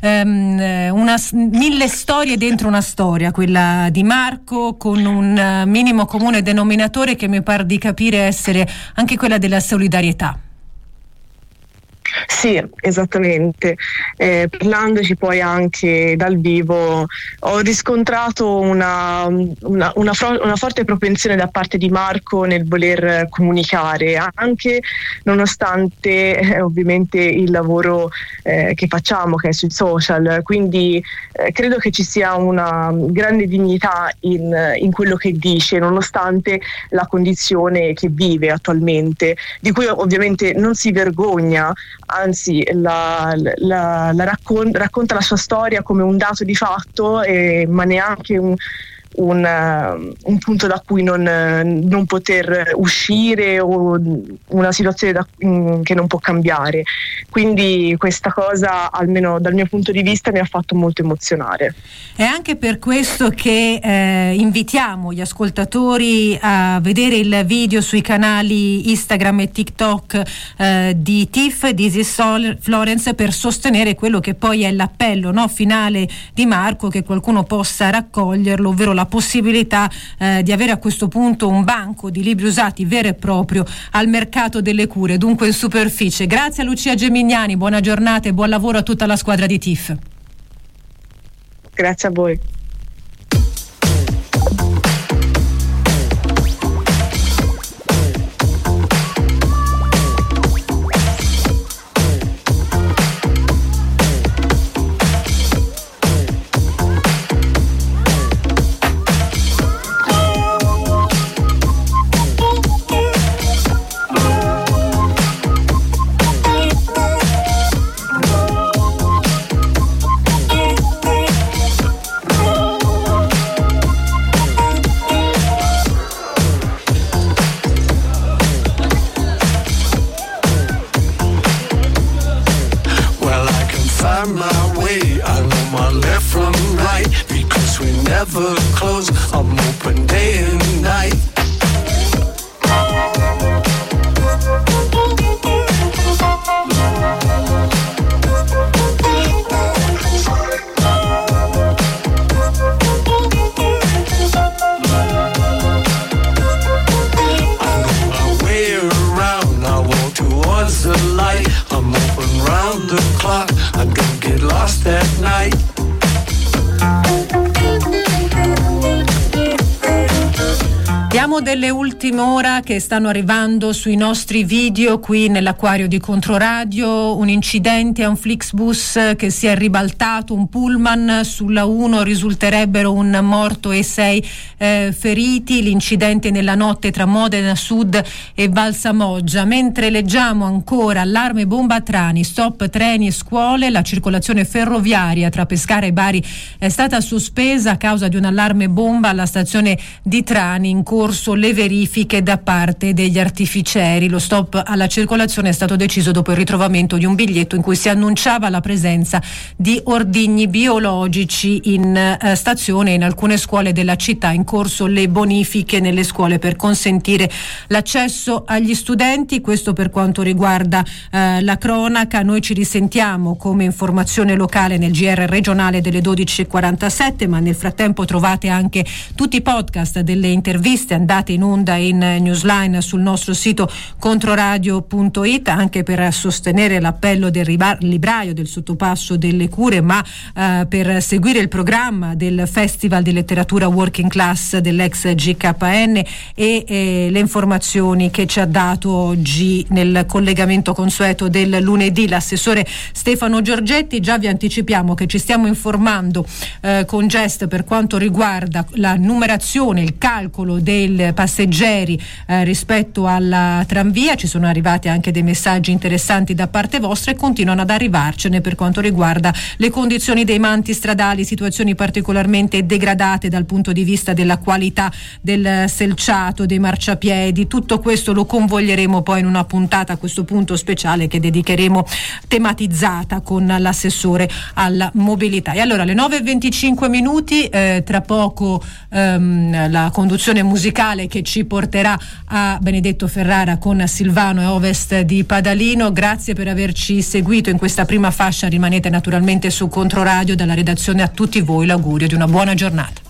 ehm, una, mille storie dentro una storia, quella di Marco, con un minimo comune denominatore che mi pare di capire essere anche quella della solidarietà. Sì, esattamente. Eh, parlandoci poi anche dal vivo ho riscontrato una, una, una, fro- una forte propensione da parte di Marco nel voler comunicare, anche nonostante eh, ovviamente il lavoro eh, che facciamo, che è sui social. Quindi eh, credo che ci sia una grande dignità in, in quello che dice, nonostante la condizione che vive attualmente, di cui ovviamente non si vergogna. Anzi, la, la, la raccon- racconta la sua storia come un dato di fatto, eh, ma neanche un, un, uh, un punto da cui non, uh, non poter uscire o una situazione da, um, che non può cambiare. Quindi questa cosa, almeno dal mio punto di vista, mi ha fatto molto emozionare. È anche per questo che eh, invitiamo gli ascoltatori a vedere il video sui canali Instagram e TikTok eh, di T I F, di Isis Florence, per sostenere quello che poi è l'appello, no, finale di Marco, che qualcuno possa raccoglierlo, ovvero la la possibilità eh, di avere a questo punto un banco di libri usati vero e proprio al mercato delle cure, dunque in superficie. Grazie a Lucia Gemignani, buona giornata e buon lavoro a tutta la squadra di T I F. Grazie a voi. Never close, I'm open day and night. I know my way around, I walk towards the light. I'm open round the clock, I don't get lost at night. Diamo delle ultime ore che stanno arrivando sui nostri video qui nell'acquario di Controradio. Un incidente a un Flixbus che si è ribaltato, un pullman sulla uno, risulterebbero un morto e sei eh, feriti. L'incidente nella notte tra Modena Sud e Valsamoggia. Mentre leggiamo ancora allarme bomba a Trani, stop treni e scuole, la circolazione ferroviaria tra Pescara e Bari è stata sospesa a causa di un allarme bomba alla stazione di Trani, in corso le verifiche da parte degli artificieri. Lo stop alla circolazione è stato deciso dopo il ritrovamento di un biglietto in cui si annunciava la presenza di ordigni biologici in eh, stazione. In alcune scuole della città in corso le bonifiche nelle scuole per consentire l'accesso agli studenti. Questo per quanto riguarda eh, la cronaca. Noi ci risentiamo come informazione locale nel G R regionale delle dodici e quarantasette, ma nel frattempo trovate anche tutti i podcast delle interviste andate in onda in newsline sul nostro sito controradio punto it, anche per sostenere l'appello del ribar- libraio del Sottopasso delle Cure, ma eh, per seguire il programma del Festival di Letteratura Working Class dell'ex G K N e eh, le informazioni che ci ha dato oggi nel collegamento consueto del lunedì l'assessore Stefano Giorgetti. Già vi anticipiamo che ci stiamo informando eh, con Gest per quanto riguarda la numerazione, il calcolo dei passeggeri eh, rispetto alla tranvia. Ci sono arrivati anche dei messaggi interessanti da parte vostra e continuano ad arrivarcene per quanto riguarda le condizioni dei manti stradali, situazioni particolarmente degradate dal punto di vista della qualità del selciato, dei marciapiedi. Tutto questo lo convoglieremo poi in una puntata a questo punto speciale che dedicheremo tematizzata con l'assessore alla mobilità. E allora alle nove e venticinque minuti eh, tra poco ehm, la conduzione musicale che ci porterà a Benedetto Ferrara con Silvano e Ovest di Padalino. Grazie per averci seguito in questa prima fascia, rimanete naturalmente su Controradio. Dalla redazione a tutti voi l'augurio di una buona giornata.